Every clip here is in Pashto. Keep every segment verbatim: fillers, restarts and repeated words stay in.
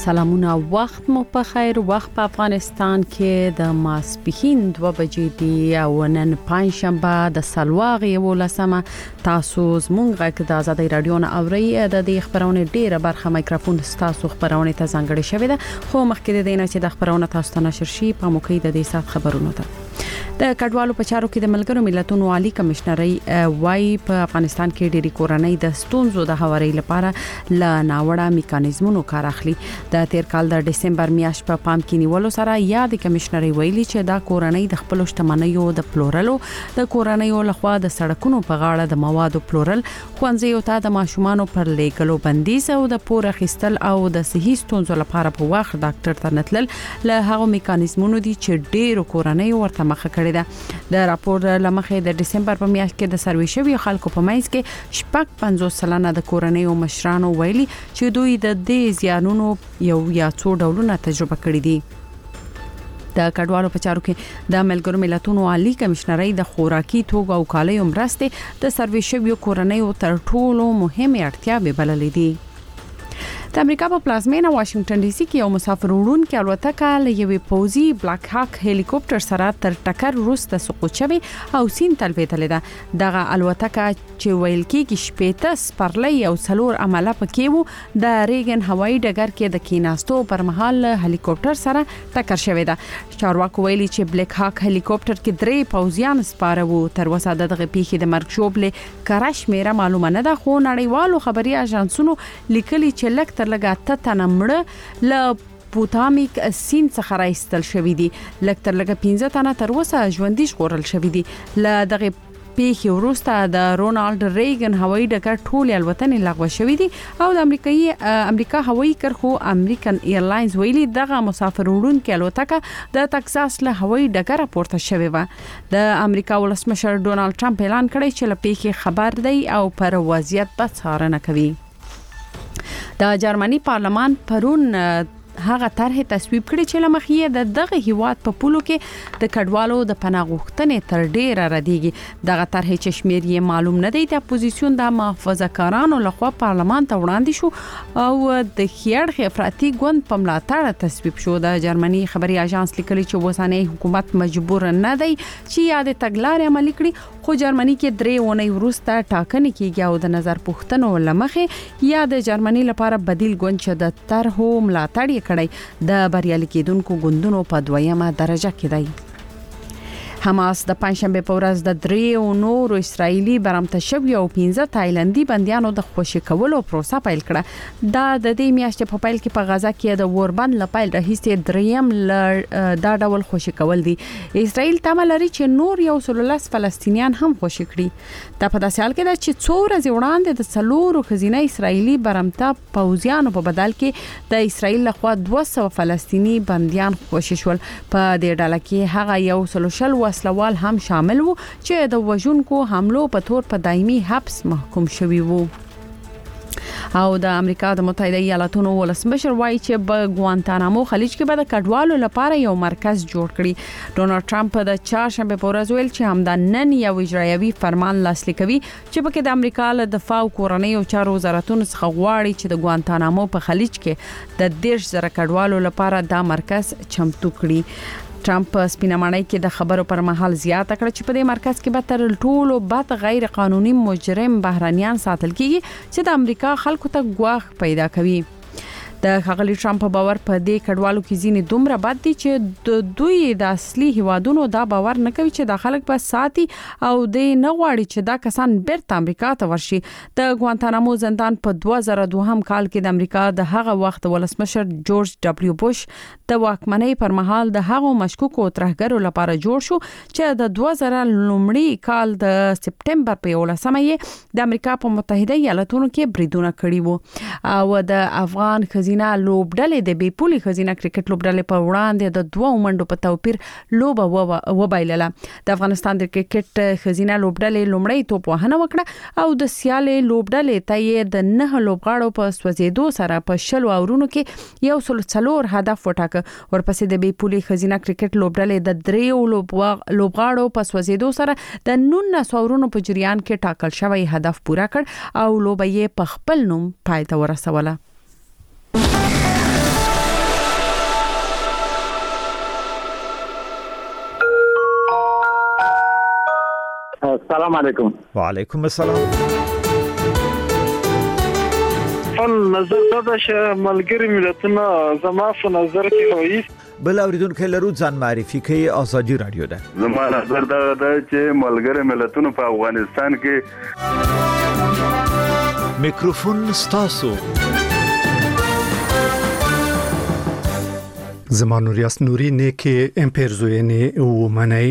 سلامونه، وخت مو په خیر. وخت په افغانستان کې د ماسپښین دوه بجې دی او نن پنځشنبه د سلواغ یولسمه. تاسو زموږ غږ د آزادۍ رادیو نه اورئ. د دې خبرونه ډیره برخه مایکروفون تاسو خبرونه ته ځانګړې شوې ده، خو مخکې د دې نه چې د خبرونه تاسو ته نشر شي په موقع د دې سات خبرونه ده. د کډوالو په چارو کې د ملګرو ملتونو عالی کمشنري وايي په افغانستان کې ډېری کورنۍ د ستونزو د هواري لپاره ل ناوړه میکانیزمونو کار اخلي. د تیر کال د دسمبر میاشت په پام کې نیولو سره یاد کمشنري ویلي چې دا کورنۍ د خپل شتمنیو د پلورلو، د کورنۍ لخوا د سړکونو په غاړه د موادو پلورل، خوانځيو ته د ماشومانو پر لیکلو بندیز او د پور اخیستل او د صحي ستونزو لپاره په وخت ډاکټر ته نتلل له هغه میکانیزمونو دي چې ډېر کورنۍ ورته مخه کړي ده. د راپور لمخې د دسمبر په میاشت کې د سروې شوی خلکو په مایز کې شپږ پنځوس سلنه د کورنۍ او مشرانو ویلي چې دوی د دې زیانونو یو یا څو ډولونه تجربه کړي دي. د کډوالو په چارو کې د ملګرو ملتونو عالی کمشنري د خوراکي توګه او کالیو مرستې د سروې شوی کورنۍ تر ټولو مهمه اړتیا به بللې دي. د امریکا په پلازمینه واشنگټن ډي سي کې یو مسافر وړونکي الوتکه له یوې پوزي بلاک هاک هلیکوپټر سره تر ټکر وروسته سقوط شوی او سین تلویدلې ده. دغه الوتکه چې ویل کېږي شپېته سپرلۍ او څلور عمله پکې وو د ریګن هوایي ډګر کې د کیناستو پر مهال هلیکوپټر سره ټکر شوی ده. چارواکو ویلي چې بلاک هاک هلیکوپټر کې درې پوزیان سپاره وو. تر اوسه دغه پیښې د مرګ شوبله کراش میره معلومه نه ده، خو نړیوالو خبري اژانسونو لیکلي چې لکه لګاته تنمړه ل پوتامیک سین څخه راستل شوې دي. لکتر لګه پنځه تنه تر اوسه ژوندۍ ژغورل شوې دي. ل دغه پیښې وروسته د رونالد ریګن هوایي ډګر ټول الوتنې لغوه شوې دي او د امریکایي امریکا هوایي کرخو امریکن ایرلاینز ویلي دغه مسافر وړونکي الوتکه د تکساس له هوایي ډګر پورته شوې و. د امریکا ولسمشر ډونالد ټرمپ اعلان کړی چې له پیښې خبر دی او پر وضعیت به څارنه کوي. د جرمني پارلمان پرون هغه طرح تصویب کړی چې لمخې د دغه هیواد په پولو کې د کډوالو د پناه غوښتنې تر ډیره ردیږي. دغه طرح چې شمیر یې معلوم نه دی د اپوزیسیون د محافظه کارانو لخوا پارلمان ته وړاندې شو او د خیاړ افراطي ګوند په ملاتړ تصویب شو. د جرمني خبري اژانس لیکلي چې اوسنۍ حکومت مجبور نه دی چې یاد تګلارې عملي کړي، خو جرمني کې درې ونې وروسته ټاکنې کیږي او د نظر پوښتنو لمخې یا د جرمني لپاره بدیل ګوند چې د طرحو ملاتړ کړی د بریالي کېدونکو ګوندونو په دویمه درجه کې دی. حماس د پنځشنبه په ورځ د درې نورو اسرایلی برمته شوی او پنځه تایلندي بنديانو د خوشی کولو پروسه پیل کړه. دا د دې میاشتې په پیل کې په غزا کې د اوربند لپاره راهیسته دریم دا ډول خوشی کول دي. اسرائیل تمه لري چې نور یو سلولس فلسطینیان هم خوشی کړي. دا په داسې حال کې ده چې څو ورځې وړاندې د څلورو خزینه اسرایلی برمته پوځیانو په بدل کې د اسرائیل لخوا دوه سوه فلسطینی بنديان خوشی شول. په دې ډله کې هغه یو سلوشل وسلوال هم شامل وو چې د وژونکو حملو په تور په دایمي حبس محکوم شوی وو. او د امریکا د متحده ایالاتونو ولسمشر وایي چې په ګوانتانامو خلیج کې به د کډوالو لپاره یو مرکز جوړ کړي. ډونالد ټرمپ د چهارشنبه په ورځ ویل چې همدا نن یو اجرایوي فرمان لاسلیک کوي چې پکې د امریکا له دفاع او کورنۍ او چارو وزارتونو څخه غواړي چې د ګوانتانامو په خلیج کې د دیرش زره کډوالو لپاره دا مرکز چمتو کړي. ټرمپ سپینمانای کې د خبرو پر مهال زیاته کړ چې په دې مرکز کې به تر ټولو بد غیر قانوني مجرم بهرانيان ساتل کیږي چې د امریکا خلکو ته ګواښ پیدا کوي. د خغلی ټرمپ باور په دې کډوالو کې ځینې دومره بد دي چې د دوی د اصلي هیوادونو دا باور نه کوي چې د خلک په ساتي او د نه غواړي چې دا کسان بیرته امریکا ته ورشي. د ګوانتانامو زندان په دوه زره دوه هم کال کې د امریکا د هغه وخت ولسمشر جورج ډبلیو بوش د واکمنۍ پر مهال د هغو مشکوکو ترهګرو لپاره جوړ شو چې د دوه زره لومړي کال د سپټمبر په یولسمه یې د امریکا په متحده ایالاتونو کې بریدونه کړي وو او د افغان خزینه لوبډلې د بیپولي خزینه کرکټ لوبډلې په وړاندې د دوه منډو په توپیر لوبه وبایلله. د افغانستان د کرکټ خزینه لوبډلې لومړی توپ وهنه وکړه او د سیالې لوبډلې ته یې د نه لوبغاړو په سوځېدو سره په شلو اورونو کې یو سل څلور هدف وټاکه. ورپسې د بیپولي خزینه کرکټ لوبډلې د دریو لوبغاړو په سوځېدو سره د نولس اورونو په جریان کې ټاکل شوی هدف پوره کړ او لوبه یې په خپل نوم پای ته ورسوله. السلام علیکم. وعلیکم السلام. فن نظر دا چې ملګری ملتونه زما په نظر کې هوي بل اوریدونکو لرو ځان معرفي کوي. آزادي رادیو ده. زما نظر دا ده چې ملګری ملتونه په افغانستان کې میکروفون ستاسو. زما نوریاس نوري نه کې امپرزوینه او منای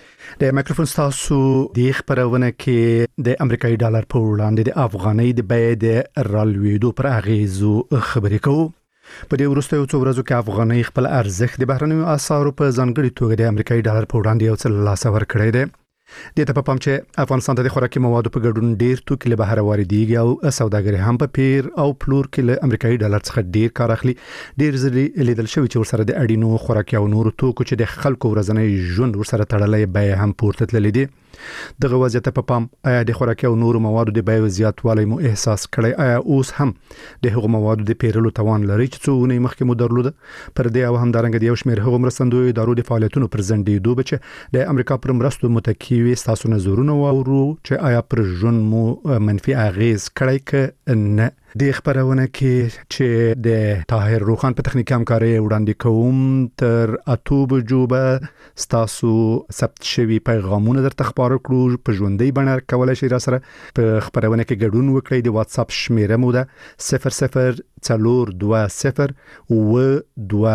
د میکروفون ستاسو د خبرونه کې د امریکایي ډالر په وړاندې د افغانۍ د بیې د رالوېدو پر اغیزو خبرې کوو. په دې وروستیو څو ورځو کې افغانۍ خپل ارزښت د بهرنیو اسعارو په ځانګړي توګه د امریکایي ډالر په وړاندې یو څه لاسه ورکړی دی. د ته په پام چې افغانستان ته د خوراکي موادو په ګډون ډیر توکي له بهر واردېږي او سوداګري هم په پیر او پلور کې له امریکایي ډالر څخه ډیر کار اخلي. ډیر ځلې لیدل شوی چې ورسره د اډینو خوراکي او نورو توکو چې د خلکو ورځنی ژوند ورسره تړلې بیه هم پورته تللې دي. دغه وضعیت په پام آیا د خوراکي او نورو موادو د بیې زیاتوالی مو احساس کړی؟ آیا اوس هم د هغو موادو د پیرلو توان لري چې څو ونې مخکې مو درلوده؟ پر دې او هم دارنګ د یو شمېر هغو مرستندویو ادارو د فعالیتونو پر ځنډېدو به چې د امریکا پر مرستو متکي وي ستاسو نظرونه واورو چې آیا پر ژوند مو منفي اغیز کړی که نه؟ د خبرونه کې چې د طاهر روخان په تخنیکي همکاري وړاندې کوم تر اته بجو به ستاسو ثبت شوی پیغامونه درته خبر کړو. په ژوندۍ بڼه کولای شئ را سره په خبرونه کې ګډون وکړئ. د واتس اپ شمیره مو ده صفر صفر څلور دوه صفر و دوه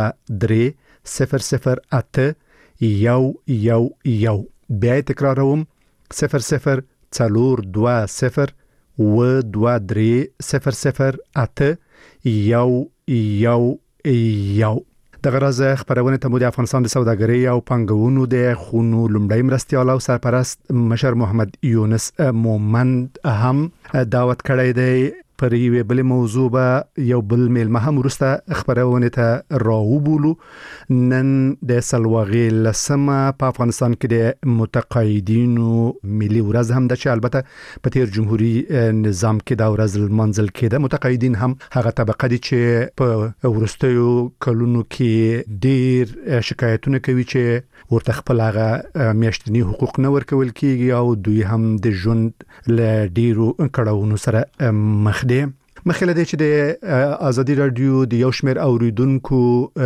درې صفر صفر اته یو یو یو. بیا تکراروم صفر صفر څلور دوه صفر و دوه درې صفر صفر اته یو یو یو. د غرض خبرونه ته مو د افغانستان د سوداګرۍ او پنګونو د خونو لومړی مرستیال او سرپرست مشر محمد یونس مومند هم دعوت کړی دی. پر یوه بل موضوع به یو بل میلمه هم ورسته خبرونه ته راوبولو. نن د سلواغې لسمه په افغانستان کې د متقاعدینو ملي ورځ هم ده چې البته په تیر جمهوریت نظام کې دا ورځ لمانځل کېده. متقاعدین هم هغه طبقه دي چې په ورستیو کلونو کې ډیر شکایتونه کوي چې ورته خپل هغه میاشتنی حقوق نه ورکول کیږي او دوی هم د ژوند له ډیرو کړهونو سره مخ دي. مخکې دی چې د آزادي رادیو د یو شمېر اوریدونکو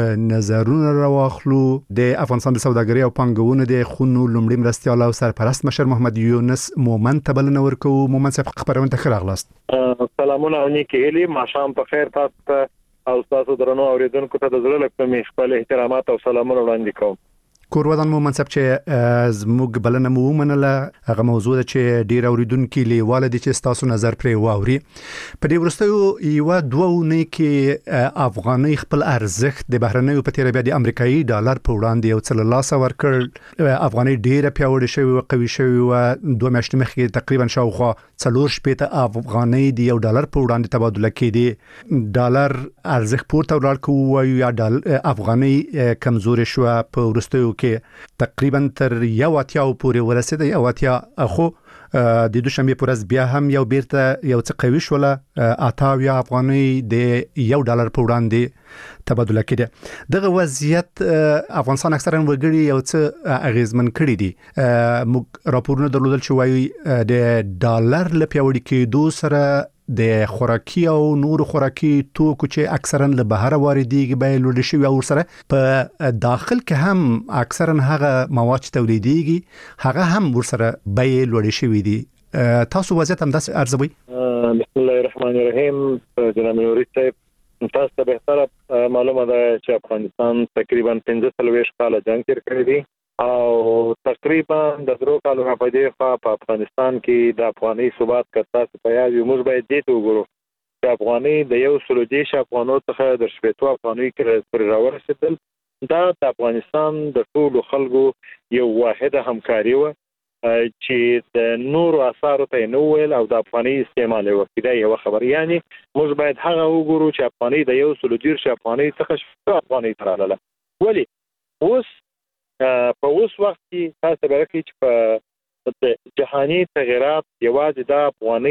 نظرونه راواخلو. د افغانستان د سوداګرۍ او پنګونو د خونو لومړي مرستیال او سرپرست مشر محمد یونس مومند ته بلنه ورکوو. مومند صاحب خبرونه ته ښه راغلاست. سلامونه او نیکې هیلې. ماښام په خیر تاسو ته او تاسو درنو اوریدونکو ته د زړه له کومې خپل احترامات او سلامونه وړاندې کوم. کورودان مومند صاحب چې زموږ بلنه مو ومنله هغه موضوع ده چې ډیر اوریدونکو لیواله دي چې تاسو نظر پرې واوري. په دې وروستیو یو دوه ونې کې افغانۍ خپل ارزښت د بهرنیو په تیر بیا د امریکایي ډالر په وړاندې یو څه لاسه ورکړ. افغانۍ ډیره پیاوړې شوې او قوي شوې و. دوه میاشتې مخکې تقریبا شاوخوا څلور شپېته افغانۍ د یو ډالر په وړاندې تبادله کېدې. ډالر ارزښت پورته ولاړ کو وایو یا افغانۍ کمزورې شو په وروستیو کې تقریبا تر یو اتیا پورې ورسېده. یو اتیا خو د دوشنبه پر ورځ بیا هم یو بیرته یو څه قوي شوله. اتاویا افغانۍ د یو ډالر په وړاندې تبادله کېده. دغه وضعیت افغانستان اکثرا وګړي یو څه اغیزمن کړی دي. موږ راپورونه درلودل چې وایي د ډالر له پیاوړي کېدو سره د خوراکي او نور خوراکي توکو چې اکثرا له بهر واردېږي بیې لوړې شوې او ورسره په داخل کې هم اکثرا هغه مواد چې تولیدېږي هغه هم ورسره بیې لوړې شوې دي. تاسو وضعیت هم داسې ارزوي؟ بسم الله الرحمن الرحیم. جناب نوري صاحب تاسو ته بهتره معلومه ده چې افغانستان تقریبا پنځه څلوېښت کاله جنګ تیر کړی دی او تقریبا د درو کالو په دې خوا په افغانستان کې د افغاني ثبات کتاسو په یاد یو موږ باید دې ته وګورو چې افغاني د یو سلو دیش افغانو څخه د شپېتو افغاني کې پر راورسېدل. دا د افغانستان د ټولو خلکو یو واحده همکاري و چې د نورو اثارو ته نه ویل او د افغاني استعمال وکړي. یو خبر یعنی موږ باید هغه وګورو چې افغاني د یو سلو دیش افغاني څخه شپږ افغاني تراله. ولی اوس په اوس وخت کې تاسو به راکړئ چې په جهاني تغیرات یوازې د افغانۍ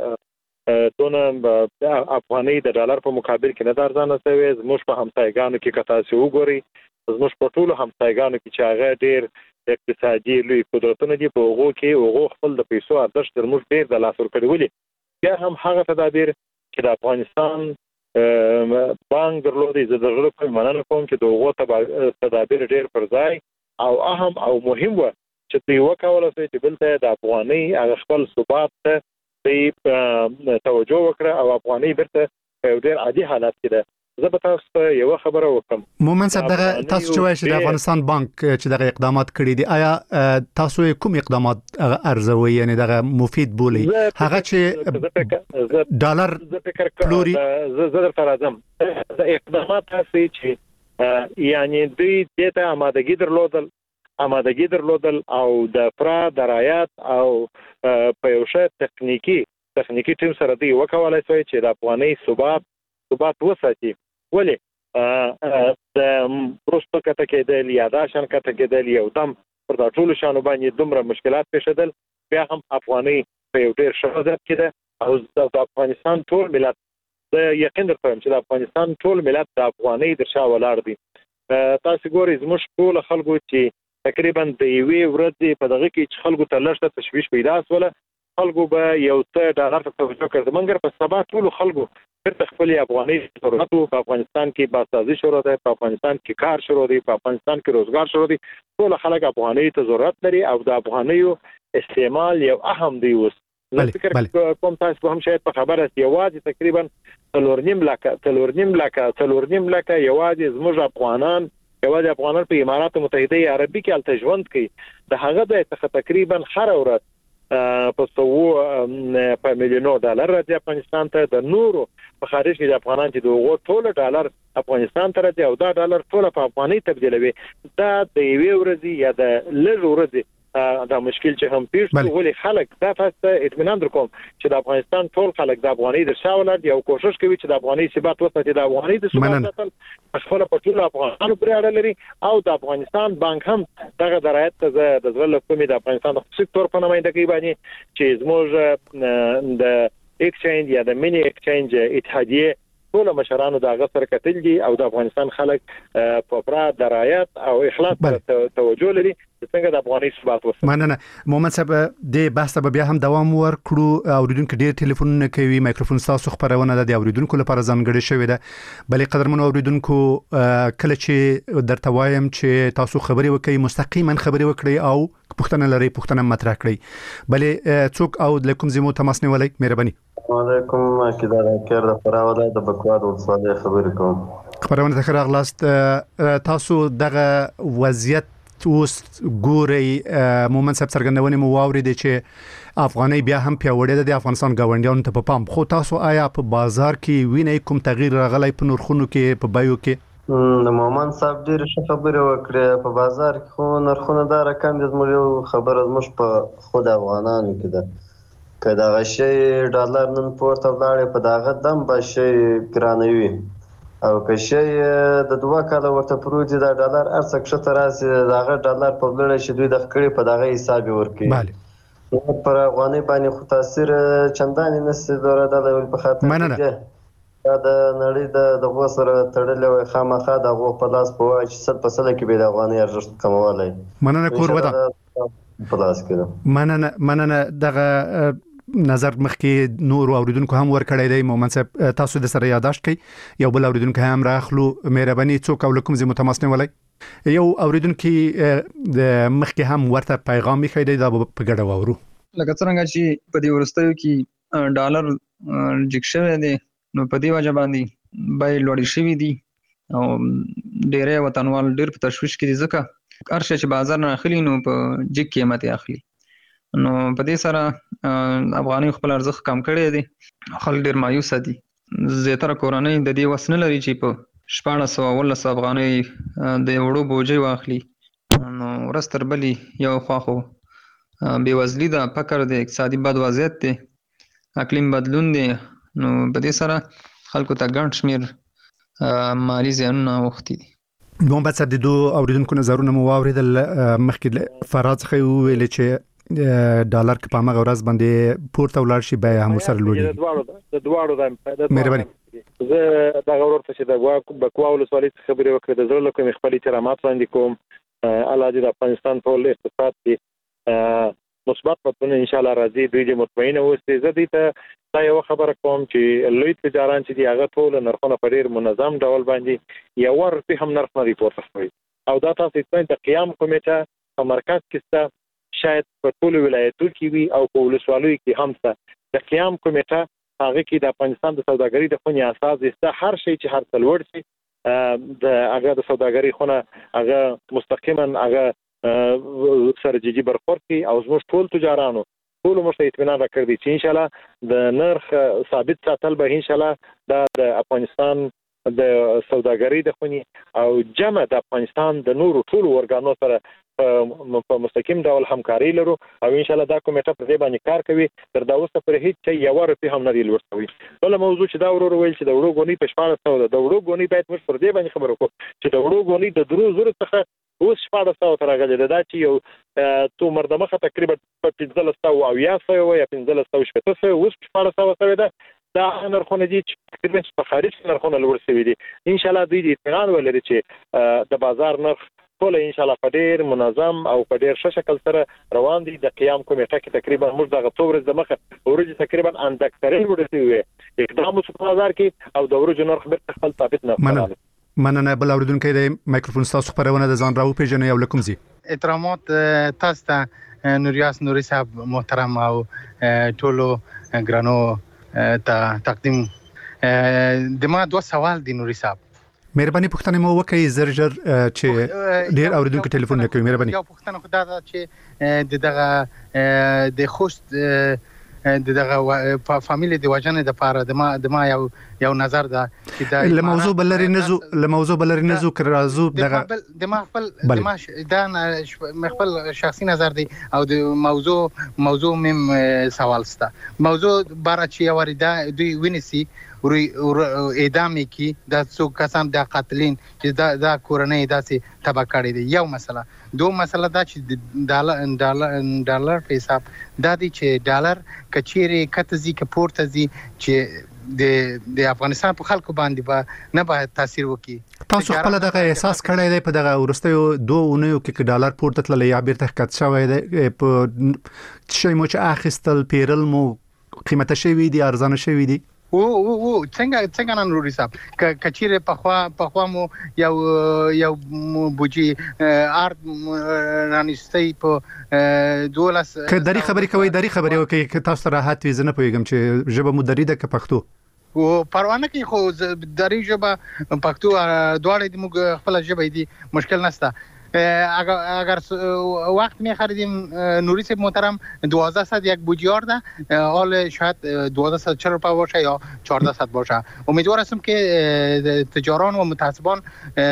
ته دونه د افغانۍ د ډالر په مقابل کې نه د ارزانه شوی. زموږ په همسایګانو کې که تاسو وګورئ زموږ په ټولو همسایګانو کې چې هغه ډېر اقتصادي لوی قدرتونه دي په هغو کې هغو خپل د پیسو ارزښت تر موږ ډیر د لاس ورکړی ولې بیا هم هغه تدابیر چې د افغانستان بانک درلودي زه دغه په مننه کوم چې دغه تدابیر ډیر پر ځای او اهم او مهم و چې دوی وکولای شي چې بلته د افغاني هغه خپل ثبات ته توجه وکړه او افغاني برته په ډیر عادي حالت کې ده. زه به تاسو ته یو خبره وکم. مومن صاحب دغه تاسو چې وایي چې د افغانستان بانک چې دغه اقدامات کړي دي آیا تاسو کوم اقدامات ارزوي یعنی دغه مفید بولي هغه چې ډالر پلوري زه زه تر راځم د اقدامات تاسو چې یعنی دوی دته آمادګي درلودل آمادګي درلودل او د فرا درایات او په یو شی تخنیکی تخنیکی ټیم سره دی وکولای شي چې د افغاني ثبات ثبات وساتي ولی د پروستو کته کېدل یا دا شان کته کېدل یو دم پر دا ټول شانو باندې دومره مشکلات پیښیدل بیا هم افغاني په یو ډیر شهادت کېده او د افغانستان ټول ملت د یقین درته چې د افغانستان ټول ملت د افغاني د شا ولاړ دي. تاسو ګورئ زموږ ټول خلکو چې تقریبا د یوې ورځې په دغه کې خلکو ته لږه تشویش پیدا شوله خلکو به یو څه ډالر ته توجه کړ منګر په سبا ټول خلکو پر خپل افغاني ضرورت په افغانستان کې باسازي شروع ده په افغانستان کې کار شروع دي په افغانستان کې روزګار شروع دي ټول خلک افغاني ته ضرورت لري او د افغانیو استعمال یو اهم دی اوس. زه فکر کوم تاسو هم شاید په خبره یوازې تقریبا څلورنیم لکه څلورنیم لکه څلورنیم لکه یوازې زموږ افغانان یوازې افغانان په امارات متحده عربي کې الته ژوند کوي د هغه د تقریبا هر ورځ په څو په میلیونو ډالر راځي افغانستان ته د نورو په خارج کې د افغانان چې دغه ټول ډالر افغانستان ته راځي او دا ډالر ټول په افغاني تبدیلوي دا د یوې ورځې یا د لږ ورځې دا مشکل چې هم پیښ ولې خلک دا تاسو اطمینان درکوم چې د افغانستان ټول خلک د افغاني د شاولر دی او کوشش کوي چې د افغاني ثبات وساتي د افغاني د ثبات ساتل خپل په ټول افغانانو پرې اړه لري او د افغانستان بانک هم دغه درایت ته د ځل کومې د افغانستان د سکتور په نمائندګۍ باندې چې زموږ د ایکسچینج یا د مینی ایکسچینج اتحادیه ټول مشرانو د هغه سره کتل دي او د افغانستان خلک په پرا درایت او اخلاص توجه لري څنګه د افغاني ثبات وساتي. مننه مومن صاحب د بحث به بیا هم دوام ورکړو اوریدونکو ډیر ټلیفونونه کوي مایکروفون تاسو خبرونه د اوریدونکو لپاره ځانګړي شوی ده بلې قدرمن اوریدونکو کله چې درته وایم چې تاسو خبري وکړئ مستقیما خبري وکړئ او پښتنه لري پښتنه مطرح کړئ بلې څوک او لکم زمو تماس نیولای مهرباني. وعلیکم کیدار کېر د فراوله د بکواد ولسوالۍ خبرې کوم. خبرونه ته راغلاست تاسو دغه وضعیت اوس ګوري مومن صاحب څرګندونه مو واورید چې افغاني بیا هم پیاوړی د افغانستان گاونډیانو ته په پام خو تاسو آیا په بازار کې وینئ کوم تغییر راغلی په نرخونو کې په بایو کې؟ د مومن صاحب ډیر ښه خبره وکړه په بازار کې خو نرخونه دا رقم د زموږ خبره زموږ په خود افغانانو کې ده که دا غشي ډالر نن پورته ولاړ په داغه دم به شي ګرانوي او که شي د دوه کاله ورته پروت دا ډالر ارڅ کښته راسي داغه ډالر په بلل شي دوی د خکړې په داغه حساب ورکړي بله پر افغاني باندې خو تاثیر چندانې نشي دوره د په خاطر مننه دا د نړۍ د دغه سره تړلې خامخا دغه په لاس په وای چې صد په صد کې به د افغاني ارزښت کمولای مننه کور ودا په لاس کې مننه مننه دغه نظر مخکې نور اوریدونکو هم ورکړی دی مومن صاحب تاسو د سره یاداشت کړئ یو بل اوریدونکو هم راخلو مهرباني څوک او لکم زمو تماس نیولای یو اوریدونکو د مخکې هم ورته پیغام یې خېدی دا په ګډه وورو لکه څنګه چې په دې ورستیو کې ډالر جکشوي دي نو په دې وجه باندې بای لوړ شوی دي او ډېرې وطنوال ډېر په تشویش کې دي ځکه هر شي چې بازار نه اخلي نو په جګ قیمت اخلي نو په دې سره افغاني خپل ارزښت کم کړی دی خلک ډېر مایوس دي زیاتره کورنۍ د دې وس نه لري چې په شپاړس سوه اوولس افغانۍ د وړو بوجۍ واخلي نو ورځ تر بلې یو خوا خو بېوزلي ده فقر دی اقتصادي بد وضعیت دی اقلیم بدلون دی نو په دې سره خلکو ته ګڼ شمېر مالي زیانونه اوښتي دي. مومن صاحب د دوه اوریدونکو نظرونه مو واورېدل مخکې فراد څخه وویل چې ډالر کې په هغه ورځ باندې پورته ولاړ شي بیا هم سره لوړي د دواړو د دواړو د مهرباني زه دا غوړ ته چې د بکوا ولسوالۍ خبرې وکړې د زړه کوم خپل احترامات وړاندې کوم الله دې د افغانستان ټول اقتصاد کې مثبت بدلون ان شاء الله راځي. دوی دې مطمئنه اوسي. زه دې ته دا یو خبره کوم چې لوی تجاران چې دی هغه ټول نرخونه په ډیر منظم ډول باندې یو ورته هم نرخ نه ریپورت کوي او دا تاسو ته د قیام کمیټه په مرکز کې ست شاید په ټول ولایتونو کې وي او په ولسوالیو کې هم ست د قیام کمیټه هغه کې د افغانستان د سوداګرۍ د خونې اساس است. هر شی چې هر څلور شي د هغه د سوداګرۍ خونه هغه مستقیما هغه سرجیجي برخورد کوي او زموږ ټول تجارانو ټول مشته اطمینان راکړي چې ان شاء الله د نرخ ثابت ساتل به ان شاء الله د افغانستان د سوداګرۍ د خونې او جمع د افغانستان د نورو ټول ورګانو سره په مستقیم ډول همکاري لرو او ان شاء الله دا کمیټه په دې باندې کار کوي. تر دا اوسه پر هیڅ چې یو ورته هم نه دی لوړوي. بل موضوع چې دا ورور ویل چې د وړو غونی په شپږ سو د وړو غونی باید موږ پر دې باندې خبرو وکړو چې د وړو غونی د درو زره څخه اوس شپږ سو تر هغه دا چې یو تو مردمخه تقریبا په پنځه سو او یا سو یا پنځه سو شپږ سو اوس شپږ سو سره ده. دا نرخونه دي چې تقریبا په خارج نرخونه لوړ شوي دي. ان شاء الله دوی دې اطمینان ولري چې د بازار نرخ ټول ان شاء الله په ډیر منظم او په ډیر ښه شکل سره روان دي. د قیام کمیټه کې تقریبا موږ دغه څو ورځې مخه ورځ تقریبا اندکترین ورته اقدام وکړ په بازار کې او د ورځې نرخ به خپل ثابت نه کړل. مننه. بل اوریدونکو د مایکروفون تاسو خبرونه د ځان راو پیژنې او لکم زی احترامات تاسو ته نوریاس نوري صاحب محترم او ټولو ګرانو ته تقدیم. د ما دوه سوال دي نوري صاحب. مهرباني پوښتنه مو وکړئ زرجر چې ډیر اوریدونکو ټلیفون نه کوي. مهرباني یو پوښتنه خدای دا چې د دغه د خوست د دغه فامیلی د وجنه د پاره د ما د ما یو یو نظر ده چې دا له موضوع بلری نزو له موضوع بلری نزو کرازو دغه د ما خپل د ما دا خپل شخصي نظر دی او د موضوع موضوع مم سوال ستا موضوع بار چې وردا دوی ونیسي وري اعدام کی دا څو کسان د قاتلین چې دا دا کورنۍ داسې تبا کړی دی. یو مسله. دوه مسله دا چې ډالر ډالر ډالر په حساب دا دی چې ډالر کچيري کتزي کپورت زي چې د د افغانستان په خلکو باندې به نه به تاثیر وکړي. تاسو خپل دغه احساس کړی دی په دغه ورستیو دوه اونیو کې ډالر پورته تل یا بیرته کټ شوی دی په شي مو چې اخیستل پیرل مو قیمته شوی دی ارزانه شوی دی. او او او څنګه څنګه نن نوري صاحب ک کچيره په خوا په خوا مو یو یو بوجي ارت رانیستي په دولس ک دری خبري کوي دری خبري وکي ک تاسو راحت وي زنه پويګم چې جبه مو دری د ک پښتو او پروانه کې خو دری جبه پښتو دواړه د موږ خپل جبه دي مشکل نشته. اگر اگر وقت می خریدیم نوری صاحب محترم دوازده صد یک بودجه ده حال شاید دوازده صد چهل روپیه باشه یا چهارده صد باشه. امیدوار هستم که تجاران و متعصبان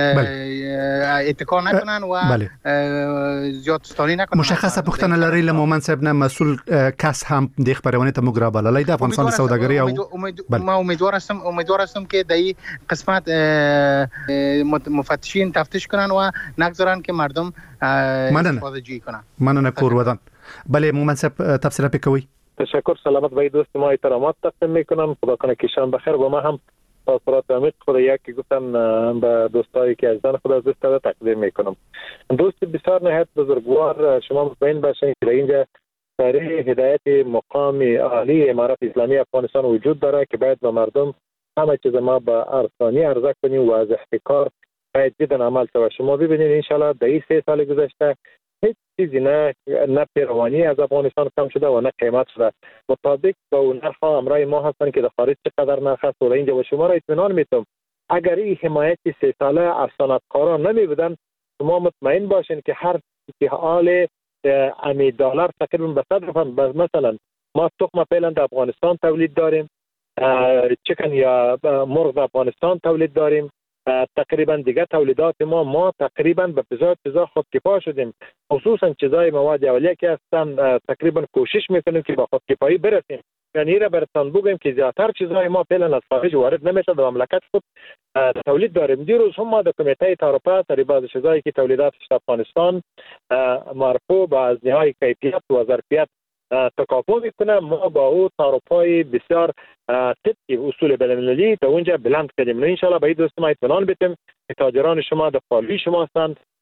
اتکا نکنن و زیاد ستانی نکنن. مشخصه پختنه لري له مومن صاحب نه مسئول کس هم د خبرونه ته مګرا بللای د افغانستان سوداګری او ما امیدوار هستم امیدوار هستم که در این قسمت مفتشین تفتیش کنن و نگذارن که مردم استفاده جویی کنن. مننه کور ودان. بله مومن صاحب تفسیر بکنید. تشکر. سلامت باشید دوست ما احترامات تقدیم میکنم. خدا کنه که شام بخیر و ما هم تاثیرات عمیق خود یکی گفتن به دوستایی که از دان خود از دوست داده تقدیم میکنم. دوست بسیار نهایت بزرگوار شما مطمئن باشید که اینجا برای هدایت مقام عالی امارت اسلامی افغانستان وجود داره که باید به مردم همه چیز ما به ارزانی عرضه کنیم و از احتکار باید جدا عمل شود. شما ببینید ان شاء الله در این سه سال گذشته هیچ چیزی نه نه پیروانی از افغانستان کم شده و نه قیمت شده. مطابق با اون نرخ امرای ما هستن که در خارج چقدر نرخ است و اینجا و شما را اطمینان میتونم اگر این حمایت سه ساله از صنعتکاران نمی بودن شما مطمئن باشین که هر که حال امی دلار تقریبا به صد رقم. مثلا ما تخم فعلا در افغانستان تولید داریم، چکن یا مرغ در افغانستان تولید داریم، تقریبا دیگه تولیدات ما ما تقریبا به بسیار چیزا خودکفا شدیم، خصوصا چیزای مواد اولیه که هستن تقریبا کوشش میکنیم که با خودکفایی برسیم. یعنی را براتون بگم که زیاتر چیزای ما فعلا از خارج وارد نمیشه، در مملکت خود تولید داریم. دیروز هم ما در کمیته تاروپا سری بعض چیزایی که تولیدات افغانستان مرفوع به از نهای کیفیت و ظرفیت تکافو میکنه، ما با او تاروپای بسیار طبق اصول بین‌المللی تا اونجا بلند کردیم. ان شاء الله به این دوست ما اطمینان بدیم که تاجران شما در پالوی شما هستند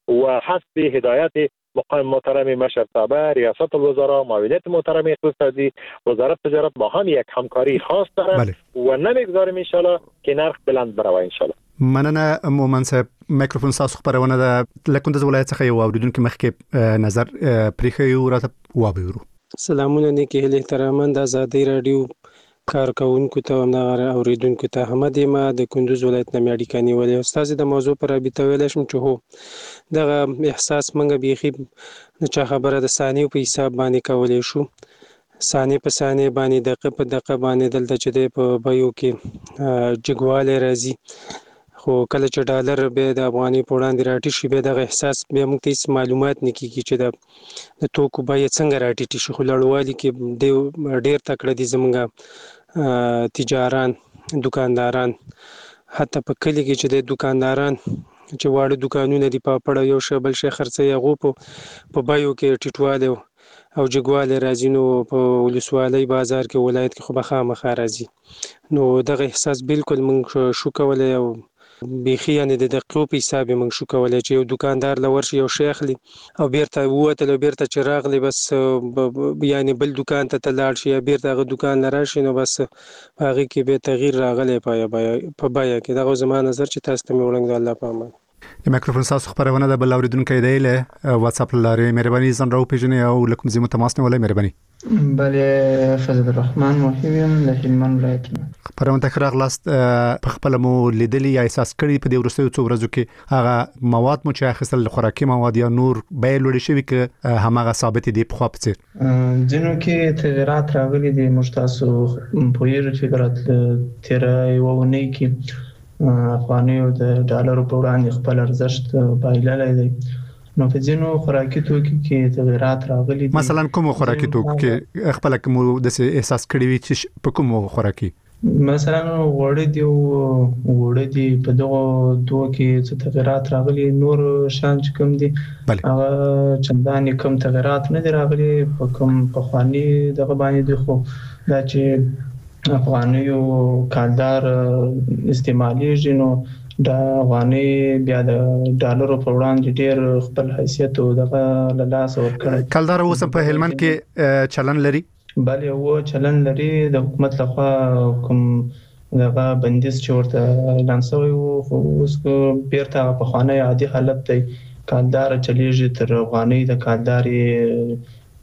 وحسب هدایت مقام محترم مشرتابه، ریاست الوزراء، معاونیت محترم اقتصادی، وزارت تجارت با هم یک همکاری خاص دارد بله. و نمیگذاریم ان شاء الله که نرخ بلند بروه ان شاء الله. مننه مومن صاحب. میکروفون تاسو خبرونه ده لکوندز ولایت څخه یو اوریدونکو مخکې نظر پریخي راته وابورو. سلامونه نیکی هیله احتراماً د آزادۍ رادیو کارکونکو ته او نه اوریدونکو ته حمد ما د کندوز ولایت نه اړیکه نیولې. استاد د موضوع پر رابطه ویل شم چې هو دغه احساس منګه بيخي چې خبره د ثانیو په حساب باندې کولې شو، ثانیه په ثانیه باندې دقیقه په دقیقه باندې دلته چې په بایو کې جګواله راځي، خو کله چې ډالر به د افغاني په وړاندې راټیټ شي به دغه احساس به موږ ته هیڅ معلومات نه کیږي چې د توکو بیه څنګه راټیټ شي. خو لړوالي کې ډېر تکړه دي زموږ تجاران، دکانداران، حتی په کلی کې چې د دکانداران چې واړه دکانونه دي پاپړ یو شی بل شی خرڅي هغو په بیو کې ټیټواله او جګواله راځي، نو په ولسوالۍ بازار کې ولایت کې خو به خامخا راځي. نو دغه احساس بالکل موږ شو کولای او بيخي یعنی د دقیقو په حساب موږ شو کولای چې یو دکاندار لور شي یو شی اخلي او بیرته وته لو بیرته چې راغلی بس یعنی بل دکان ته تلاړ شي یا بیرته هغه دکان لراشي، نو بس هغه کې به تغییر راغلی په په بیا کې. دغه زموږ نظر چې تاسو ته مې وړاندې الله پامه. د میکروفون تاسو خبرونه د بل اوریدونکو دی له واتس اپ لارې مهرباني زن راو پیژنې او لکم زمو تماس نه ولې مهرباني. بله فضل الرحمن محیم له هلمند ولایت. خبرونه تکرار لاست په خپل مو لیدلی یا احساس کړی په دې ورستیو څو ورځو کې هغه مواد مو چې اخیستل خوراکي مواد یا نور به لوړ شي کې همغه ثابت دي په خو په څیر جنو کې تغیرات راغلي دي. مشتاسو په یوه فکرات تیر یو ونی کې افغانیو د ډالر په وړاندې خپل ارزښت بایللی دی، نو په ځینو خوراکي توکو کې تغیرات راغلي دي. مثلا کوم خوراکي توکو کې خپل کوم د احساس کړی وي چې په کوم خوراکي مثلا وړه دی وړه دی په دغه دوه کې څه تغیرات راغلي، نور شان چې کوم دي هغه چندانې کوم تغیرات نه دي راغلي په کوم په خواني دغه باندې دي. خو دا چې افغانیو کالدار استعمالي نو دا افغاني بیا د ډالرو په وړاندې ډېر خپل حیثیت او دغه له لاس ورکړی. کالدار اوس په هلمند کې چلن لري؟ بله و چلن لري، د حکومت لخوا کوم دغه بندیز چې ورته اعلان شوی و، خو اوس بیرته په خوانی عادي حالت دی. کالدار چلیږي تر افغاني د کالداري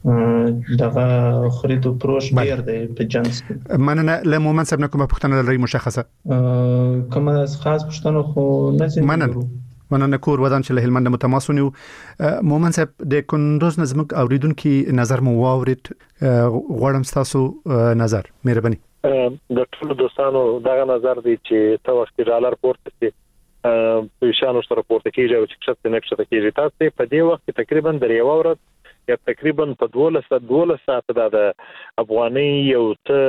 دغه خرید او پروش ډیر دی په جنس کې. مننه. له مومن صاحب نه کومه پوښتنه لري مشخصه؟ کومه خاص پوښتنه خو نه زین. مننه. مننه کور ودان چې له هلمند متماسونی مومن صاحب د کندوز نظم اوریدونکو نظر مو واورید، غواړم تاسو نظر مهرباني. د ټول دوستانو دغه نظر دی چې تا وخت ډالر پورته کې په شانو سره پورته کیږي او چې څه نه څه کیږي. تاسو په دې وخت تقریبا د یو ورځ یا تقریبا په دولس دولس ساعت د افغاني یو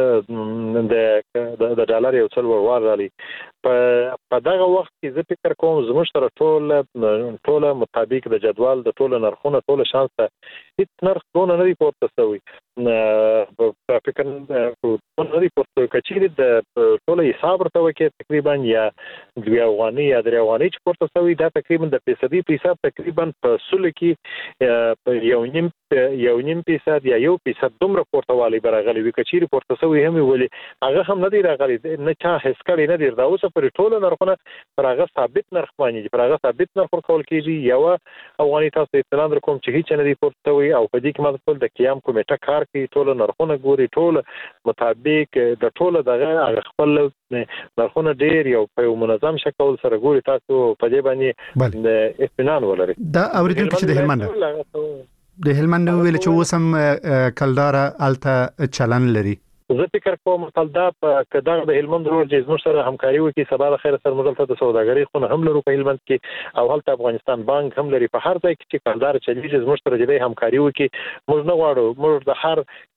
ته د د ډالر یو څل ور رالی په دغه وخت کې زه فکر کوم زموږ سره ټول ټول مطابق د جدول د ټول نرخونه ټول شانس هیڅ نرخ دونه نه دی پورته شوی. په فکر نه دی پورته کچېری د ټول حساب ورته وکړي تقریبا یا دوی افغاني یا درې افغاني چې پورته شوی دا تقریبا د فیصدي په حساب تقریبا په سل کې یو نیم یو نیم فیصد یا یو فیصد دومره پورته والی برغلی وی کچېری پورته شوی هم ویلي هغه هم نه دی راغلی نه چا هیڅ کړي نه دی. دا اوس پر ټول نرخونه پر هغه ثابت نرخ باندې پر هغه ثابت نرخ ورکول کیږي. یو افغاني تاسو اطلاع درکوم چې هیڅ نه دی پورته وي او په دې کې ماته د قیام کمیټه کار کوي، ټول نرخونه ګوري، ټول مطابق د ټول دغه خپل نرخونه ډیر یو په منظم شکل سره ګوري. تاسو په دې باندې اطمینان ولرئ. دا اوریدونکو چې د هلمند د هلمند ویل چې وسم کلدار الته چلن لري. زه فکر کوم کلدار په کداغ د هلمند روډ چې زموږ سره همکاري وکړي سبا د خیر سره مدلته د سوداګرۍ خونه هم لرو په هلمند کې او هلته افغانستان بانک هم لري. په هر ځای کې چې کلدار چلیږي زموږ سره د همکاري وکړي. موږ نه غواړو موږ د هر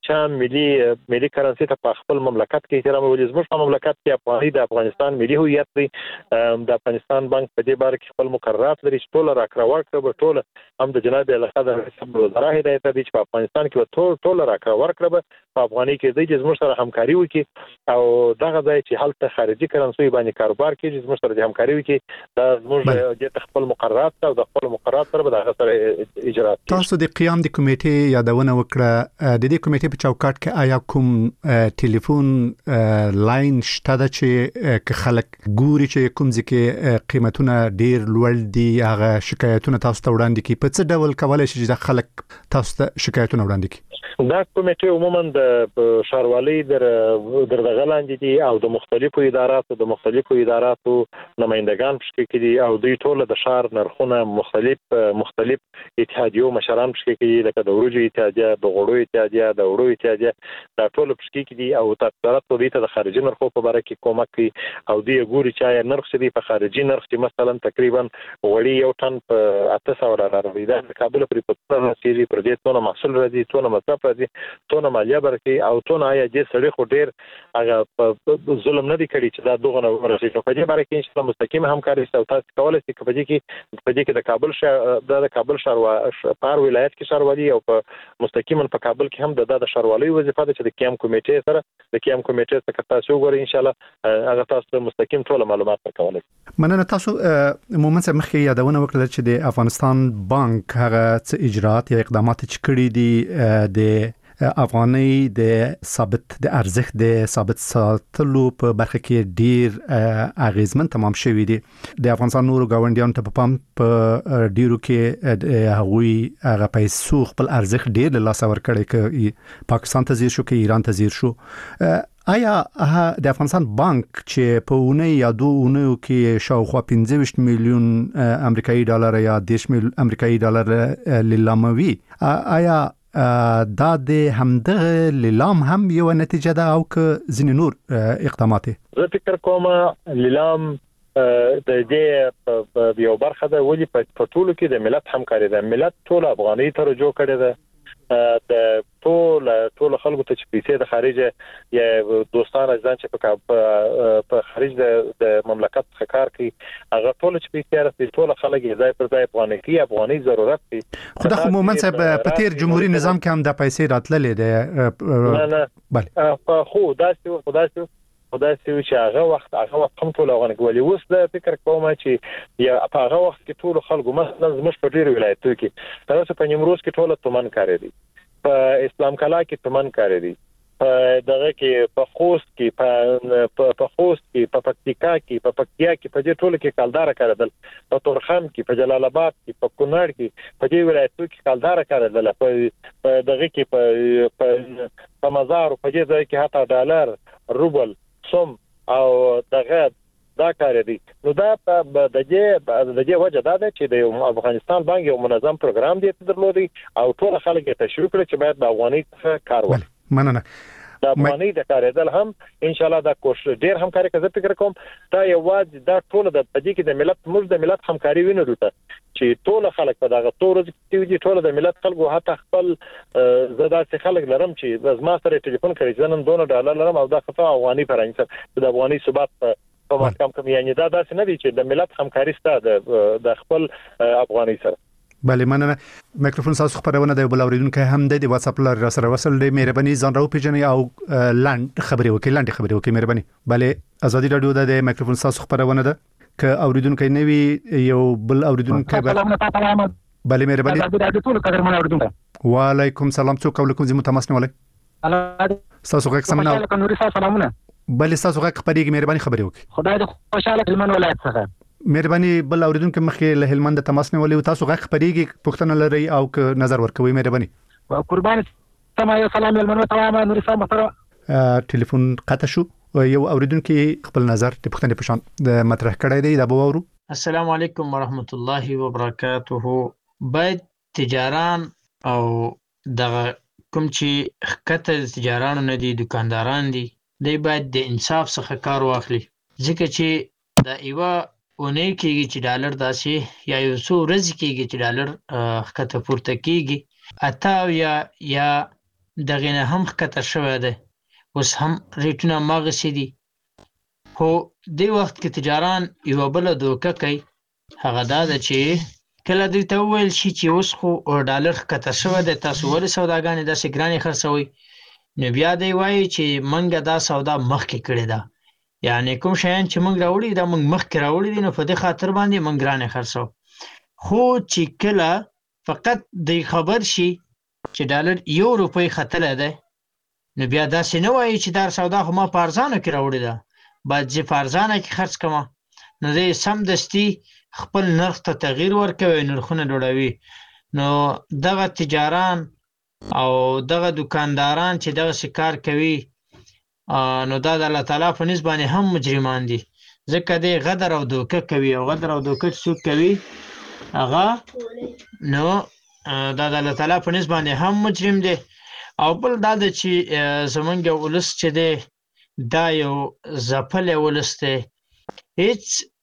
چا ملي ملي کرنسي ته په خپل مملکت کې احترام ولې زموږ په مملکت کې افغاني د افغانستان ملي هویت دی. د افغانستان بانک په دې باره کې خپل مقررات لري چې ټول راکړه ورکړه به ټول هم د جناب علاقه د رئیس وزرا هدایت دی چې په افغانستان کې ټول ټول راکړه ورکړه به په افغاني کې دی چې زموږ سره همکاري وکړي او دغه ځای چې هلته خارجي کرنسي باندې کاروبار کوي زموږ سره د همکاري وکړي دا زموږ د خپل مقررات او د خپل مقررات سره به دغه سره اجرا کوي. تاسو د قیام د کمیټې یادونه وکړه د دې کمیټې په چوکاټ کې آیا کوم ټلیفون لاین شته چې که خلک ګوري چې کوم ځکه قیمتونه ډیر لوړ دي هغه شکایتونه تاسو ته وړاندې کی په څه ډول کولای شي چې خلک تاسو ته شکایتونه وړاندې کی؟ دا کمیټه عموما د ښاروالۍ در در دغه لاندې دي او د مختلفو اداراتو د مختلفو اداراتو نمائندگان پکې کړي او دوی ټول د شهر نرخونه مختلف مختلف اتحادیو مشران پکې کړي لکه د وروجو اتحادیه د غوړو اتحادیه د وړو اتحادیه دا ټول پکې کړي او تاسو دوی ته د خارجي نرخو په اړه کې کومک کوي او دوی ګوري چې نرخ دې په خارجي نرخ چې مثلا تقریبا وړي یو ټن په اته سوه ډالر دی د کابل پرې په څه راځي پر دې ټول محصول راځي ټول مصرف راځي ټول مالیه برکې او ټول آیا دې سړي خو ډیر هغه ظلم نه دی کړی چې دا دغه نه ورسې نو په دې باره کې ان شاء الله مستقیم همکاري او تاسو کولای شئ په دې کې په دې کې د کابل ش د کابل ښار پار ولایت کې ښاروالي او په مستقیما په کابل کې هم د د ښاروالۍ وظیفه ده چې د قیام کمیټې سره د قیام کمیټې څخه تاسو وګورئ ان شاء الله هغه تاسو مستقیم ټول معلومات ورکولای. مننه. تاسو عموما سم مخکې یادونه وکړه چې د افغانستان بانک هغه څه اجرات یا اقدامات چې کړي دي د افغاني د ثابت د ارزښت د ثابت ساتلو په برخه کې ډیر اغیزمن تمام شوی دی. د افغانستان نورو گاونډیانو ته په پام په ډیرو کې هغوی هغه پیسو خپل ارزښت ډیر له لاسه ورکړي ک پاکستان ته زیر شو ک ایران ته زیر شو. آیا د افغانستان بانک چې په اونۍ یا دوه اونیو کې شاوخوا پنځه ویشت میلیون امریکایي ډالر یا دېرش میلیون امریکایي ډالر لیلاموي آیا دا د همدغه لیلام هم یو نتیجه ده او که ځینې نور اقدامات؟ زه فکر کوم لیلام د دې یو برخه ده ولې په ټولو کې د ملت همکاري ده. ملت ټول افغاني ته رجوع کړی ده د ټول ټول خلکو ته چې پیسې د خارجه یا دوستانه ځان چې په خارج د مملکت څخه کار کوي هغه ټول چې پیسې راځي ټول خلک یې ځای پر ځای افغاني کې افغاني ضرورت دي. خو د عموما صاحب په تیر جمهوریت نظام کې هم د پیسې راتللې ده. نه نه بله خو داسې خدای خدای سي چې هغه وخت هغه وخت هم ټول افغاني ولې اوس د فکر کوم چې یا په هغه وخت کې ټول خلکو مثلا زموږ په ډیر ولایتونو کې تاسو په نیمروز کې ټول تمن کاری دي په اسلام کلا کې تمن کاری دي په دغه کې په خوست کې په په خوست کې په پکتیکا کې په پکتیا کې په دې ټول کې کالدار کاردل په تورخم کې په جلال آباد کې په کونړ کې په دې ولایتونو کې کالدار کاردل په دغه کې په په مزار په دې ځای کې حتی ډالر روبل سم او دغه دا کار دی. نو دا د دې د دې وجه دا ده چې د افغانستان بانک یو منظم پروګرام دی درلودي او ټول خلک ته تشویق کړي چې باید د افغاني کار وکړي. مننه. د افغاني د کارېدل هم ان شاء الله دا کوشش ډیر همکاري کوي. فکر کوم دا یو واځ دا ټول د پدې کې د ملت موږ د ملت همکاري وینو ته چې ټول خلک په دغه تور کې ټول د ملت خلکو حتی خپل زړه سي خلک لرم چې زما سره ټلیفون کوي ځنن دونه ډالر لرم او دا خطا افغاني فرنګ سره د افغاني ثبات په محکم کوم یعنی دا داسې نه دي چې د ملت همکاري ستاسو د خپل افغاني سره. بله مننه. میکروفون تاسو خبرونه د بل اوریدونکو هم د واتس اپ لار سره وصل دی. مهرباني ځان راو پیژنئ او لاند خبري وکړئ لاند خبري وکړئ مهرباني. بله ازادي رادیو د میکروفون تاسو خبرونه ده ک اوریدونکو نه وی یو بل اوریدونکو بله مهرباني. ازادي رادیو ټول قدرمن اوریدونکو وعلیکم سلام. څوک کوم زمو تماس نه ولای تاسو غږ سمنا نوري سلامونه بله تاسو غږ خبريږي مهرباني خبري وکړئ. خدای دې خوشاله هلمند ولایت څخه مهرباني بل اوریدونکو مخې له هلمند تماس نه ولې تاسو غږ خبريږي پښتنه لري او ک نظر ورکوي مهرباني. قربان سم یو سلام هلمند ته نوري صاحب سره ټلیفون قطع شو. یو اوریدونکو خپل نظر د پښتنې په شان د مطرح کړی دی دا به وورو. السلام علیکم ورحمت الله وبرکاته. باید تجاران او د کوم چې خکته تجارانو نه دي دکانداران دي دی باید د انصاف څخه کار واخلي ځکه چې دا ایوا اونۍ کېږي چې ډالر داسې یا یو څو ورځې کېږي چې ډالر خکته پورته کېږي اته یا یا دغه نه هم ښکته شوی دی، اوس هم ریټونه هماغسې دي. خو دې وخت کې تجاران یوه بله دوکه کوي، هغه دا ده چې کله دوی ته وویل شي چې اوس خو ډالر ښکته شوی دی، تاسو ولې سوداګانې داسې ګرانې خرڅوئ؟ نو بیا دی وایي چې موږ دا سودا مخکې کړې ده، یعنې کوم شیان چې موږ راوړي دا موږ مخکې راوړي دي، نو په دې خاطر باندې موږ ګرانې خرڅو. خو چې کله فقط دی خبر شي چې ډالر یو روپۍ ختلی دی، نو بیا داسې نه وایي چې دا سودا خو ما په ارزانه کې راوړې ده، باید زه په ارزانه کې خرڅ کړم. نو دی سمدستي خپل نرخ ته تغییر ورکوي، نرخونه لوړوي. نو دغه تجاران او دغه دکانداران چې دغسې کار کوي، نو دا د الله تعالی په نسبت باندې هم مجرمان دي، ځکه دی غدر او دوکه کوي، او غدر او دوکه چې څوک کوي هغه نو دا د الله تعالی په نسبت باندې هم مجرم دی. او بل دا ده چې زمونږ ولس چې دی دا یو ځپلی ولس دی، هېڅ